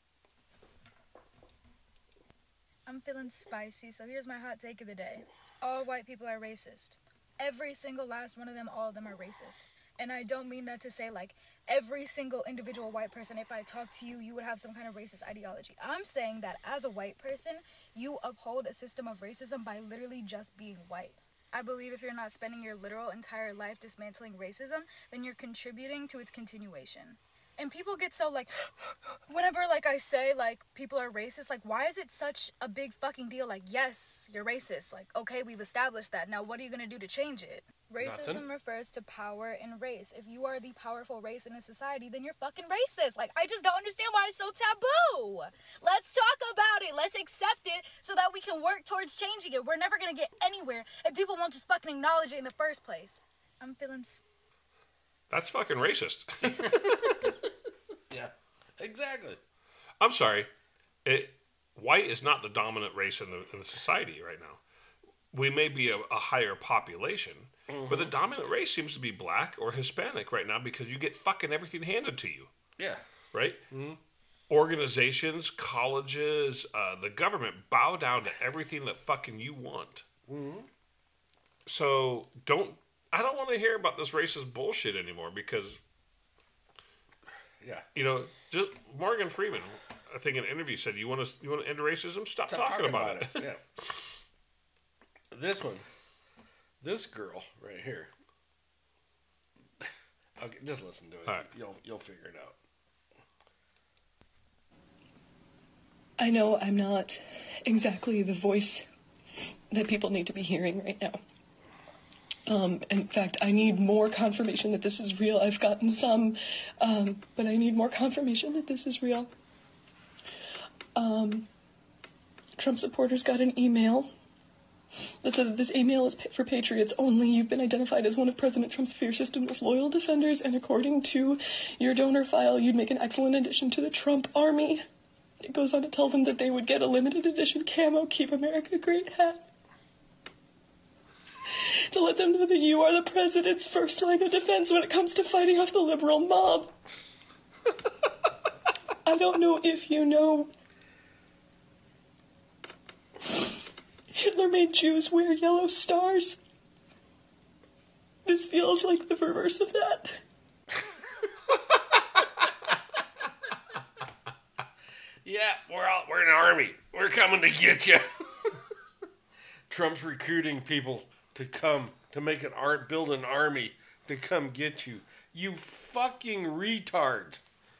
I'm feeling spicy, so here's my hot take of the day. All white people are racist. Every single last one of them, all of them are racist. And I don't mean that to say, like, every single individual white person, if I talk to you, you would have some kind of racist ideology. I'm saying that as a white person, you uphold a system of racism by literally just being white. I believe if you're not spending your literal entire life dismantling racism, then you're contributing to its continuation. And people get so, like, whenever, like, I say, like, people are racist, like, why is it such a big fucking deal? Like, yes, you're racist. Like, okay, we've established that. Now, what are you going to do to change it? Racism Nothing. refers to power and race. If you are the powerful race in a society, then you're fucking racist. Like, I just don't understand why it's so taboo. Let's talk about it. Let's accept it so that we can work towards changing it. We're never going to get anywhere if people won't just fucking acknowledge it in the first place. I'm feeling... Sp- That's fucking racist. Yeah, exactly. I'm sorry. It, white is not the dominant race in the, in the society right now. We may be a, a higher population, but the dominant race seems to be black or Hispanic right now because you get fucking everything handed to you. Yeah. Right? Organizations, colleges, uh, the government bow down to everything that fucking you want. Mm-hmm. So don't. I don't want to hear about this racist bullshit anymore because. Yeah. You know, just Morgan Freeman, I think in an interview said, "You want to you want to end racism? Stop, Stop talking, about, it." Yeah. This one, this girl right here. Okay, just listen to it. All right. You'll you'll figure it out. I know I'm not exactly the voice that people need to be hearing right now. Um, in fact, I need more confirmation that this is real. I've gotten some, um, but I need more confirmation that this is real. Um, Trump supporters got an email that said that this email is for patriots only. You've been identified as one of President Trump's fiercest and most loyal defenders, and according to your donor file, you'd make an excellent addition to the Trump army. It goes on to tell them that they would get a limited edition camo Keep America Great hat. To let them know that you are the president's first line of defense when it comes to fighting off the liberal mob. I don't know if you know, Hitler made Jews wear yellow stars. This feels like the reverse of that. Yeah, we're all, we're an army. We're coming to get you. Trump's recruiting people to come to make an art, build an army to come get you. You fucking retard.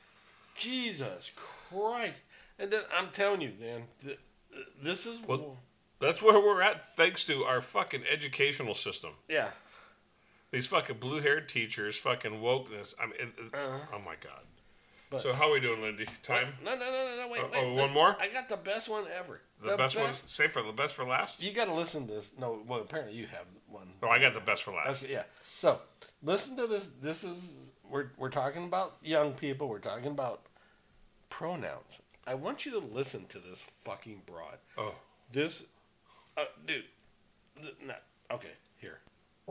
Jesus Christ. And then I'm telling you, man, th- this is well, that's where we're at thanks to our fucking educational system. Yeah. These fucking blue-haired teachers, fucking wokeness. I mean, it, it, Uh-huh. oh my god. But- so how are we doing, Lindy? Time? No, no, no, no, no. Wait, Uh, wait. oh, wait. one more? I got the best one ever. The, best, one? Say for the best for last? You got to listen to this. No, well, apparently you have one. No, I got the best for last. Okay, yeah. So listen to this. This is we're we're talking about young people. We're talking about pronouns. I want you to listen to this fucking broad. Oh, this, uh, dude. Th- no, okay, here.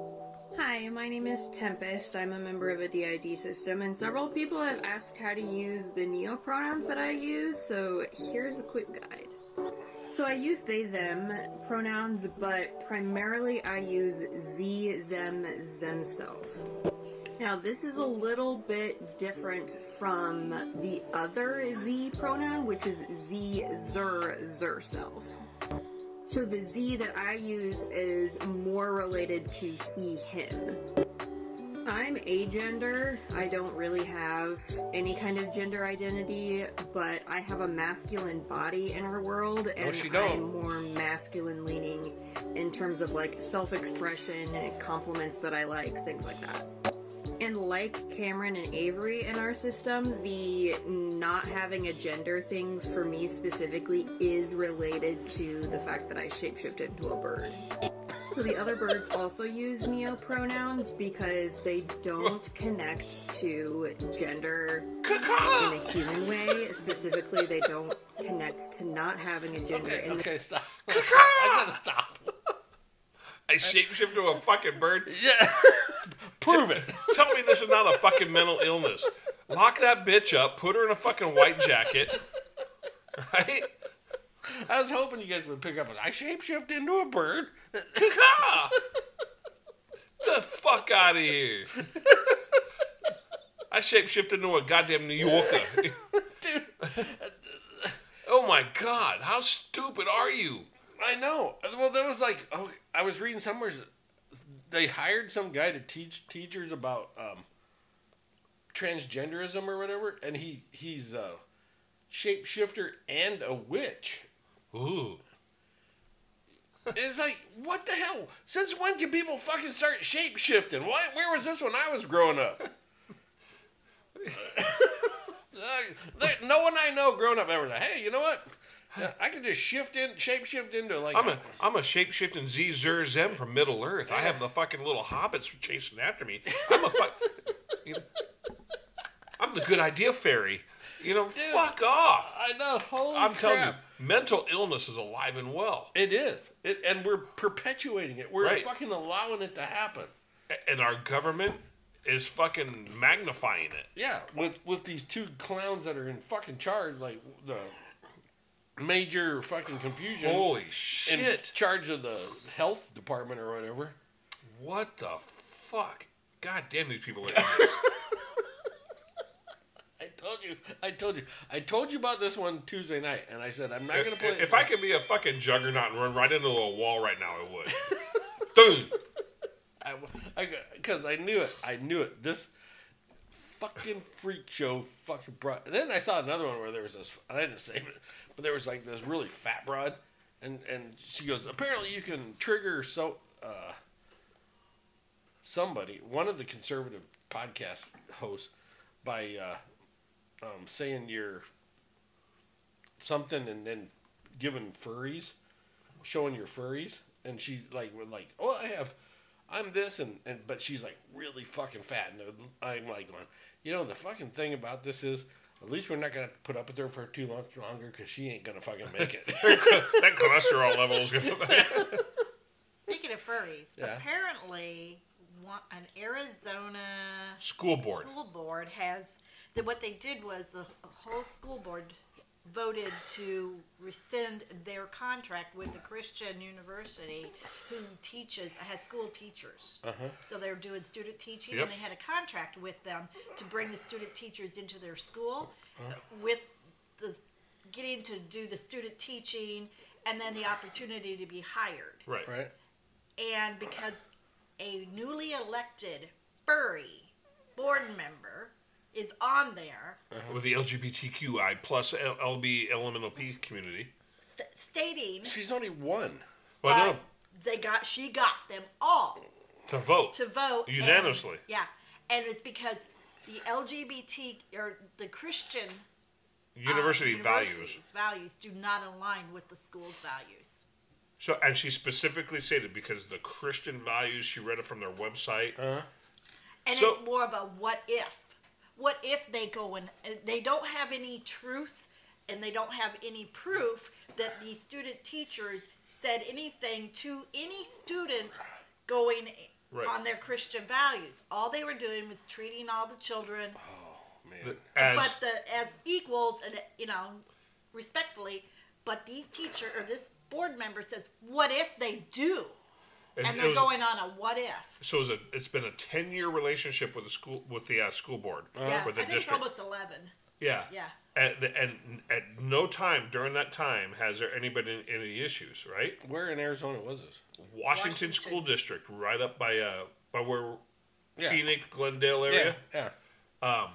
Hi, my name is Tempest. I'm a member of a D I D system, and several people have asked how to use the neopronouns that I use, so here's a quick guide. So I use they, them pronouns, but primarily I use ze, them, themself. Now this is a little bit different from the other z pronoun, which is ze, zer, zer self. So the Z that I use is more related to he, him. I'm agender. I don't really have any kind of gender identity, but I have a masculine body in our world, and she don't. I'm more masculine leaning in terms of like self-expression, compliments that I like, things like that. And like Cameron and Avery in our system, the not having a gender thing for me specifically is related to the fact that I shapeshifted into a bird. So the other birds also use neopronouns because they don't connect to gender in a human way. Specifically, they don't connect to not having a gender. Okay, in the- okay, stop. I gotta stop. I shapeshift to a fucking bird? Yeah. Prove it. Tell me this is not a fucking mental illness. Lock that bitch up, put her in a fucking white jacket, right? I was hoping you guys would pick up on I shapeshift into a bird. The fuck out of here. I shapeshift into a goddamn New Yorker. Dude. Oh my god, how stupid are you? I know. Well, that was like, oh, I was reading somewhere. They hired some guy to teach teachers about um, transgenderism or whatever, and he he's a shapeshifter and a witch. Ooh. It's like, what the hell? Since when can people fucking start shapeshifting? Why? Where was this when I was growing up? No one I know growing up ever said, hey, you know what? I can just shift in, shape shift into like. I'm a I'm a shape shifting Z Zer Zem from Middle Earth. I have the fucking little hobbits chasing after me. I'm a fuck. You know, I'm the good idea fairy. You know, Dude, fuck off. I know. Holy I'm crap. telling you, mental illness is alive and well. It is. It, and we're perpetuating it. We're Right. fucking allowing it to happen. A- And our government is fucking magnifying it. Yeah, with with these two clowns that are in fucking charge, like the major fucking confusion. Holy In shit. charge of the health department or whatever. What the fuck? God damn, these people are idiots. I told you. I told you. I told you about this one Tuesday night, and I said I'm not going to play. If, if I could be a fucking juggernaut and run right into a wall right now, I would. Boom. I, I, because I knew it. I knew it. This fucking freak show fucking broad. And then I saw another one where there was this. I didn't save it, but there was like this really fat broad, and and she goes, apparently you can trigger so uh, somebody, one of the conservative podcast hosts, by uh, um, saying you're something and then giving furries, showing your furries, and she's like, we're like, oh, I have. I'm this, and, and but she's like really fucking fat, and I'm like going, you know, the fucking thing about this is, at least we're not gonna have to put up with her for too long longer because she ain't gonna fucking make it. That cholesterol level is gonna. Speaking of furries, Yeah. apparently one, an Arizona School board. school board has the, what they did was the whole school board voted to rescind their contract with the Christian university who teaches, has school teachers. Uh-huh. So they're doing student teaching, Yep. and they had a contract with them to bring the student teachers into their school Uh-huh. with the getting to do the student teaching and then the opportunity to be hired. Right. Right. And because a newly elected furry board member is on there With the L G B T Q I plus L- LB Elemental P community. s- stating She's only one. Well, but no, they got she got them all to vote. to vote and- Unanimously. yeah, and it's because the L G B T or the Christian University uh, values. universities values do not align with the school's values. So, and she specifically stated because the Christian values, she read it from their website. Uh-huh. And So- it's more of a what if. What if they go and uh, they don't have any truth and they don't have any proof that these student teachers said anything to any student going Right. on their Christian values. All they were doing was treating all the children The- as, but the as equals and you know respectfully, but these teacher or this board member says what if they do? And And it they're was- going on a what if. so it's, a, it's been a ten year relationship with the school with the uh, school board Yeah, with the I think it's district. almost eleven. Yeah. Yeah. At the, and at no time during that time has there any been any issues, right? Where in Arizona was this? Washington, Washington. School District, right up by uh by where Yeah. Phoenix, Glendale area. Yeah, Um.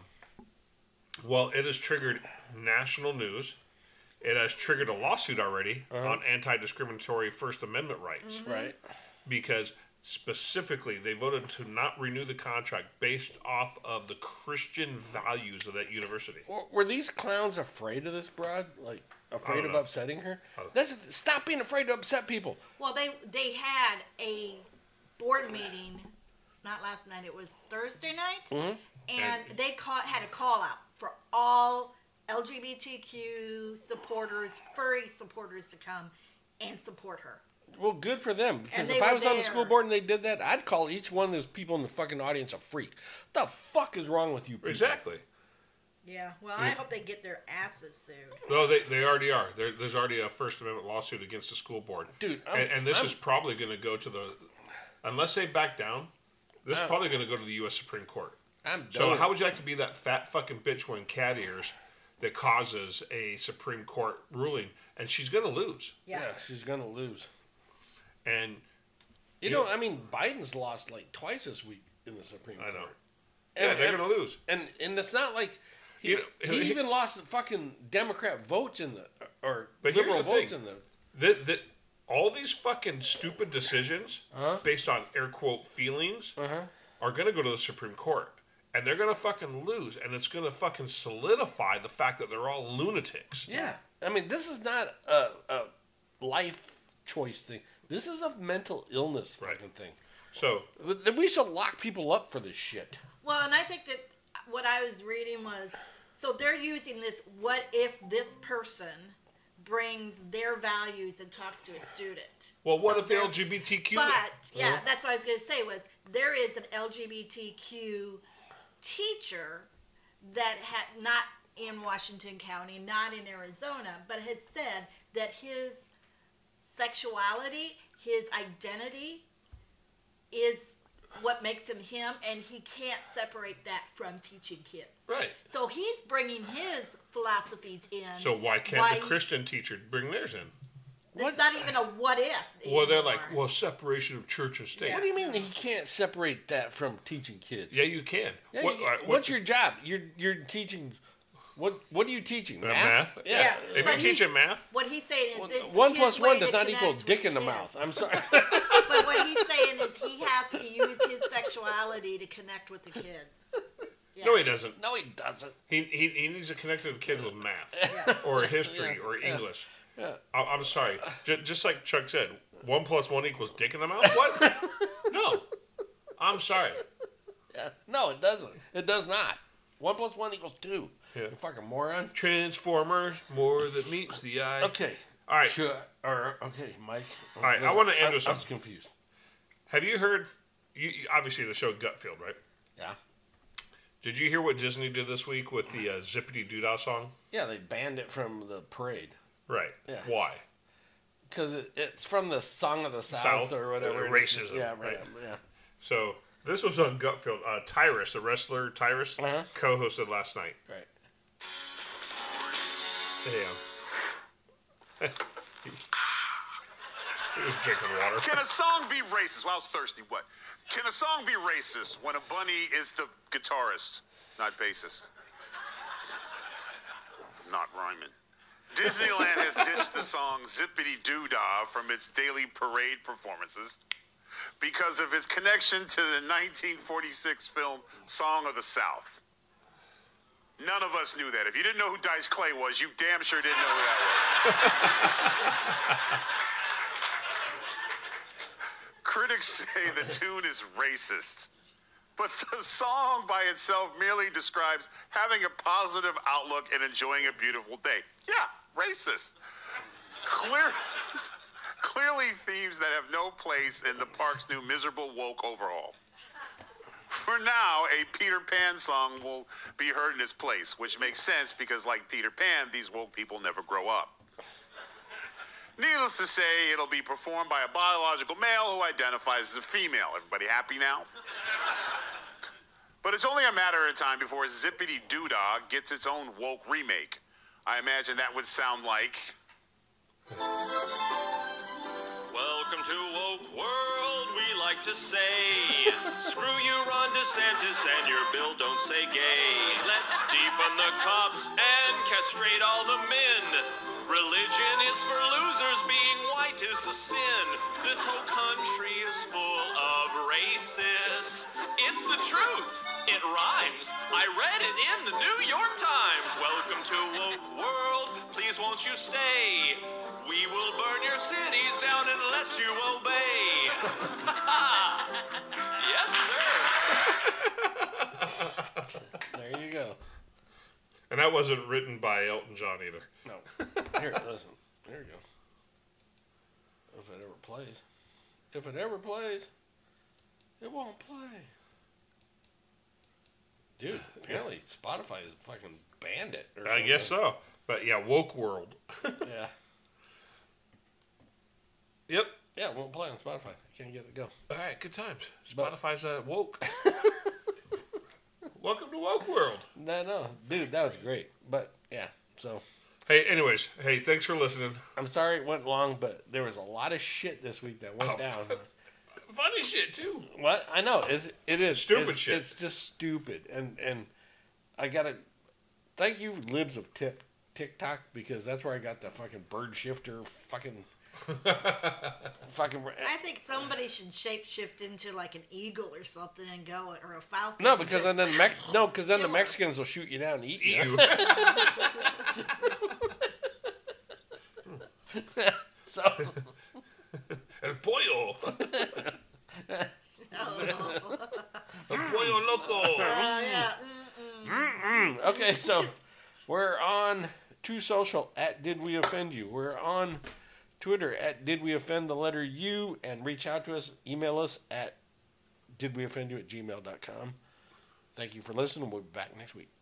Well, it has triggered national news. It has triggered a lawsuit already Uh-huh. on anti-discriminatory First Amendment rights. Mhm. Right. Because specifically, they voted to not renew the contract based off of the Christian values of that university. Were, were these clowns afraid of this broad? Like afraid don't of know. upsetting her? That's stop being afraid to upset people. Well, they they had a board meeting, not last night. It was Thursday night, Mhm. and they caught had a call out for all L G B T Q supporters, furry supporters to come and support her. Well, good for them. Because And if they I were was on the there. school board and they did that, I'd call each one of those people in the fucking audience a freak. What the fuck is wrong with you people? Exactly. Yeah, well, I Yeah. hope they get their asses sued. No, they, they already are. There, there's already a First Amendment lawsuit against the school board. Dude, I'm- and, and this I'm- is probably going to go to the, unless they back down, this is I'm- probably going to go to the U S Supreme Court. I'm So done. how would you like to be that fat fucking bitch wearing cat ears that causes a Supreme Court ruling, and she's going to lose. Yeah. Yeah, she's gonna lose. And You know, I mean, Biden's lost like twice this week in the Supreme Court. I know. Yeah, they're gonna lose. And and it's not like he, You know, he he- even lost fucking Democrat votes in the or But here's liberal the votes thing. in the. That that all these fucking stupid decisions Uh-huh. based on air quote feelings Uh-huh. are gonna go to the Supreme Court. And they're gonna fucking lose, and it's gonna fucking solidify the fact that they're all lunatics. Yeah, I mean, this is not a, a life choice thing. This is a mental illness fucking thing. So we should lock people up for this shit. Well, and I think that what I was reading was so they're using this what if this person brings their values and talks to a student. Well, what So if the they're- L G B T Q? But yeah, Uh-huh. that's what I was going to say was there is an L G B T Q teacher that had not in Washington County, not in Arizona, but has said that his sexuality, his identity is what makes him him, and he can't separate that from teaching kids. Right. So he's bringing his philosophies in. So why can't why the Christian teacher bring theirs in? It's not even a what if. Well, they're anymore. like, well, separation of church and state. What do you mean he can't separate that from teaching kids? Yeah, you can. Yeah, What- you- all right, what's your job? You're you're teaching. What what are you teaching? Uh, math? Yeah. Yeah, If but you're teaching he- math, What he's saying is it's One his plus way one to does not equal connect dick with in the kids. mouth. I'm sorry. But what he's saying is he has to use his sexuality to connect with the kids. Yeah. no, he doesn't. No, he doesn't. He, he, he needs to connect to the kids with math Yeah. or history Yeah, or yeah, English. yeah. I, I'm sorry. Just, just like Chuck said, one plus one equals dick in the mouth. What? No, I'm sorry. Yeah. No, it doesn't. It does not. One plus one equals two. Yeah. You fucking moron. Transformers, more that meets the eye. Okay. All right. Sure. Or okay, Mike. All right. I want to end I'm- with I'm something. confused. Have you heard? You, you- obviously the show Gutfield, right? Yeah. Did you hear what Disney did this week with the uh, Zippity Doodah song? Yeah, they banned it from the parade. Right. Yeah. Why? Because it, it's from the Song of the South, South or whatever. uh, racism. Yeah, right. Yeah. So this was on Gutfield. Uh, Tyrus, the wrestler Tyrus, Uh-huh. co-hosted last night. Right. Yeah. he, he was drinking water. Can a song be racist? Well, I was thirsty. What? Can a song be racist when a bunny is the guitarist, not bassist? Not rhyming. Disneyland has ditched the song Zippity Doodah from its daily parade performances because of its connection to the nineteen forty-six film Song of the South. None of us knew that. If you didn't know who Dice Clay was, you damn sure didn't know who that was. Critics say the tune is racist, but the song by itself merely describes having a positive outlook and enjoying a beautiful day. Yeah, racist. Clear, clearly themes that have no place in the park's new miserable woke overhaul. For now, a Peter Pan song will be heard in its place, which makes sense because, like Peter Pan, these woke people never grow up. Needless to say, it'll be performed by a biological male who identifies as a female. Everybody happy now? But it's only a matter of time before Zippity Doodah gets its own woke remake. I imagine that would sound like... Welcome to Woke World, we like to say. Screw you, Ron DeSantis, and your bill don't say gay. Let's defund the cops and castrate all the men. Religion is for losers, being white is a sin. This whole country is full of racists. It's the truth. It rhymes. I read it in the New York Times. Welcome to Woke World. Please won't you stay? We will burn your cities down unless you obey. Yes, sir. There you go. And that wasn't written by Elton John either. No. Here, listen. There you go. If it ever plays. If it ever plays, it won't play. Dude, apparently Spotify has fucking banned it. Or I guess so. But yeah, Woke World. Yeah. Yep. Yeah, it won't play on Spotify. I can't get it to go. All right, good times. Spotify's uh, woke. Welcome to Woke World. No, no. Dude, that was great. But, yeah, so. Hey, anyways. Hey, thanks for listening. I'm sorry it went long, but there was a lot of shit this week that went Oh, down. Funny shit, too. What? I know. It's, it is. Stupid it's, shit. It's just stupid. And and I got to thank you, libs of tip, TikTok, because that's where I got the fucking bird shifter fucking... fucking. I think somebody should shapeshift into like an eagle or something and go, or a falcon. No, because and then just- the Mex- no, because then the Mexicans will shoot you down and eat you. So, El pollo. El pollo loco. Mm-mm. Okay, so we're on True Social at Did We Offend You? We're on Twitter at Did We Offend the letter U, and reach out to us. Email us at didweoffendyou at gmail dot com. Thank you for listening. We'll be back next week.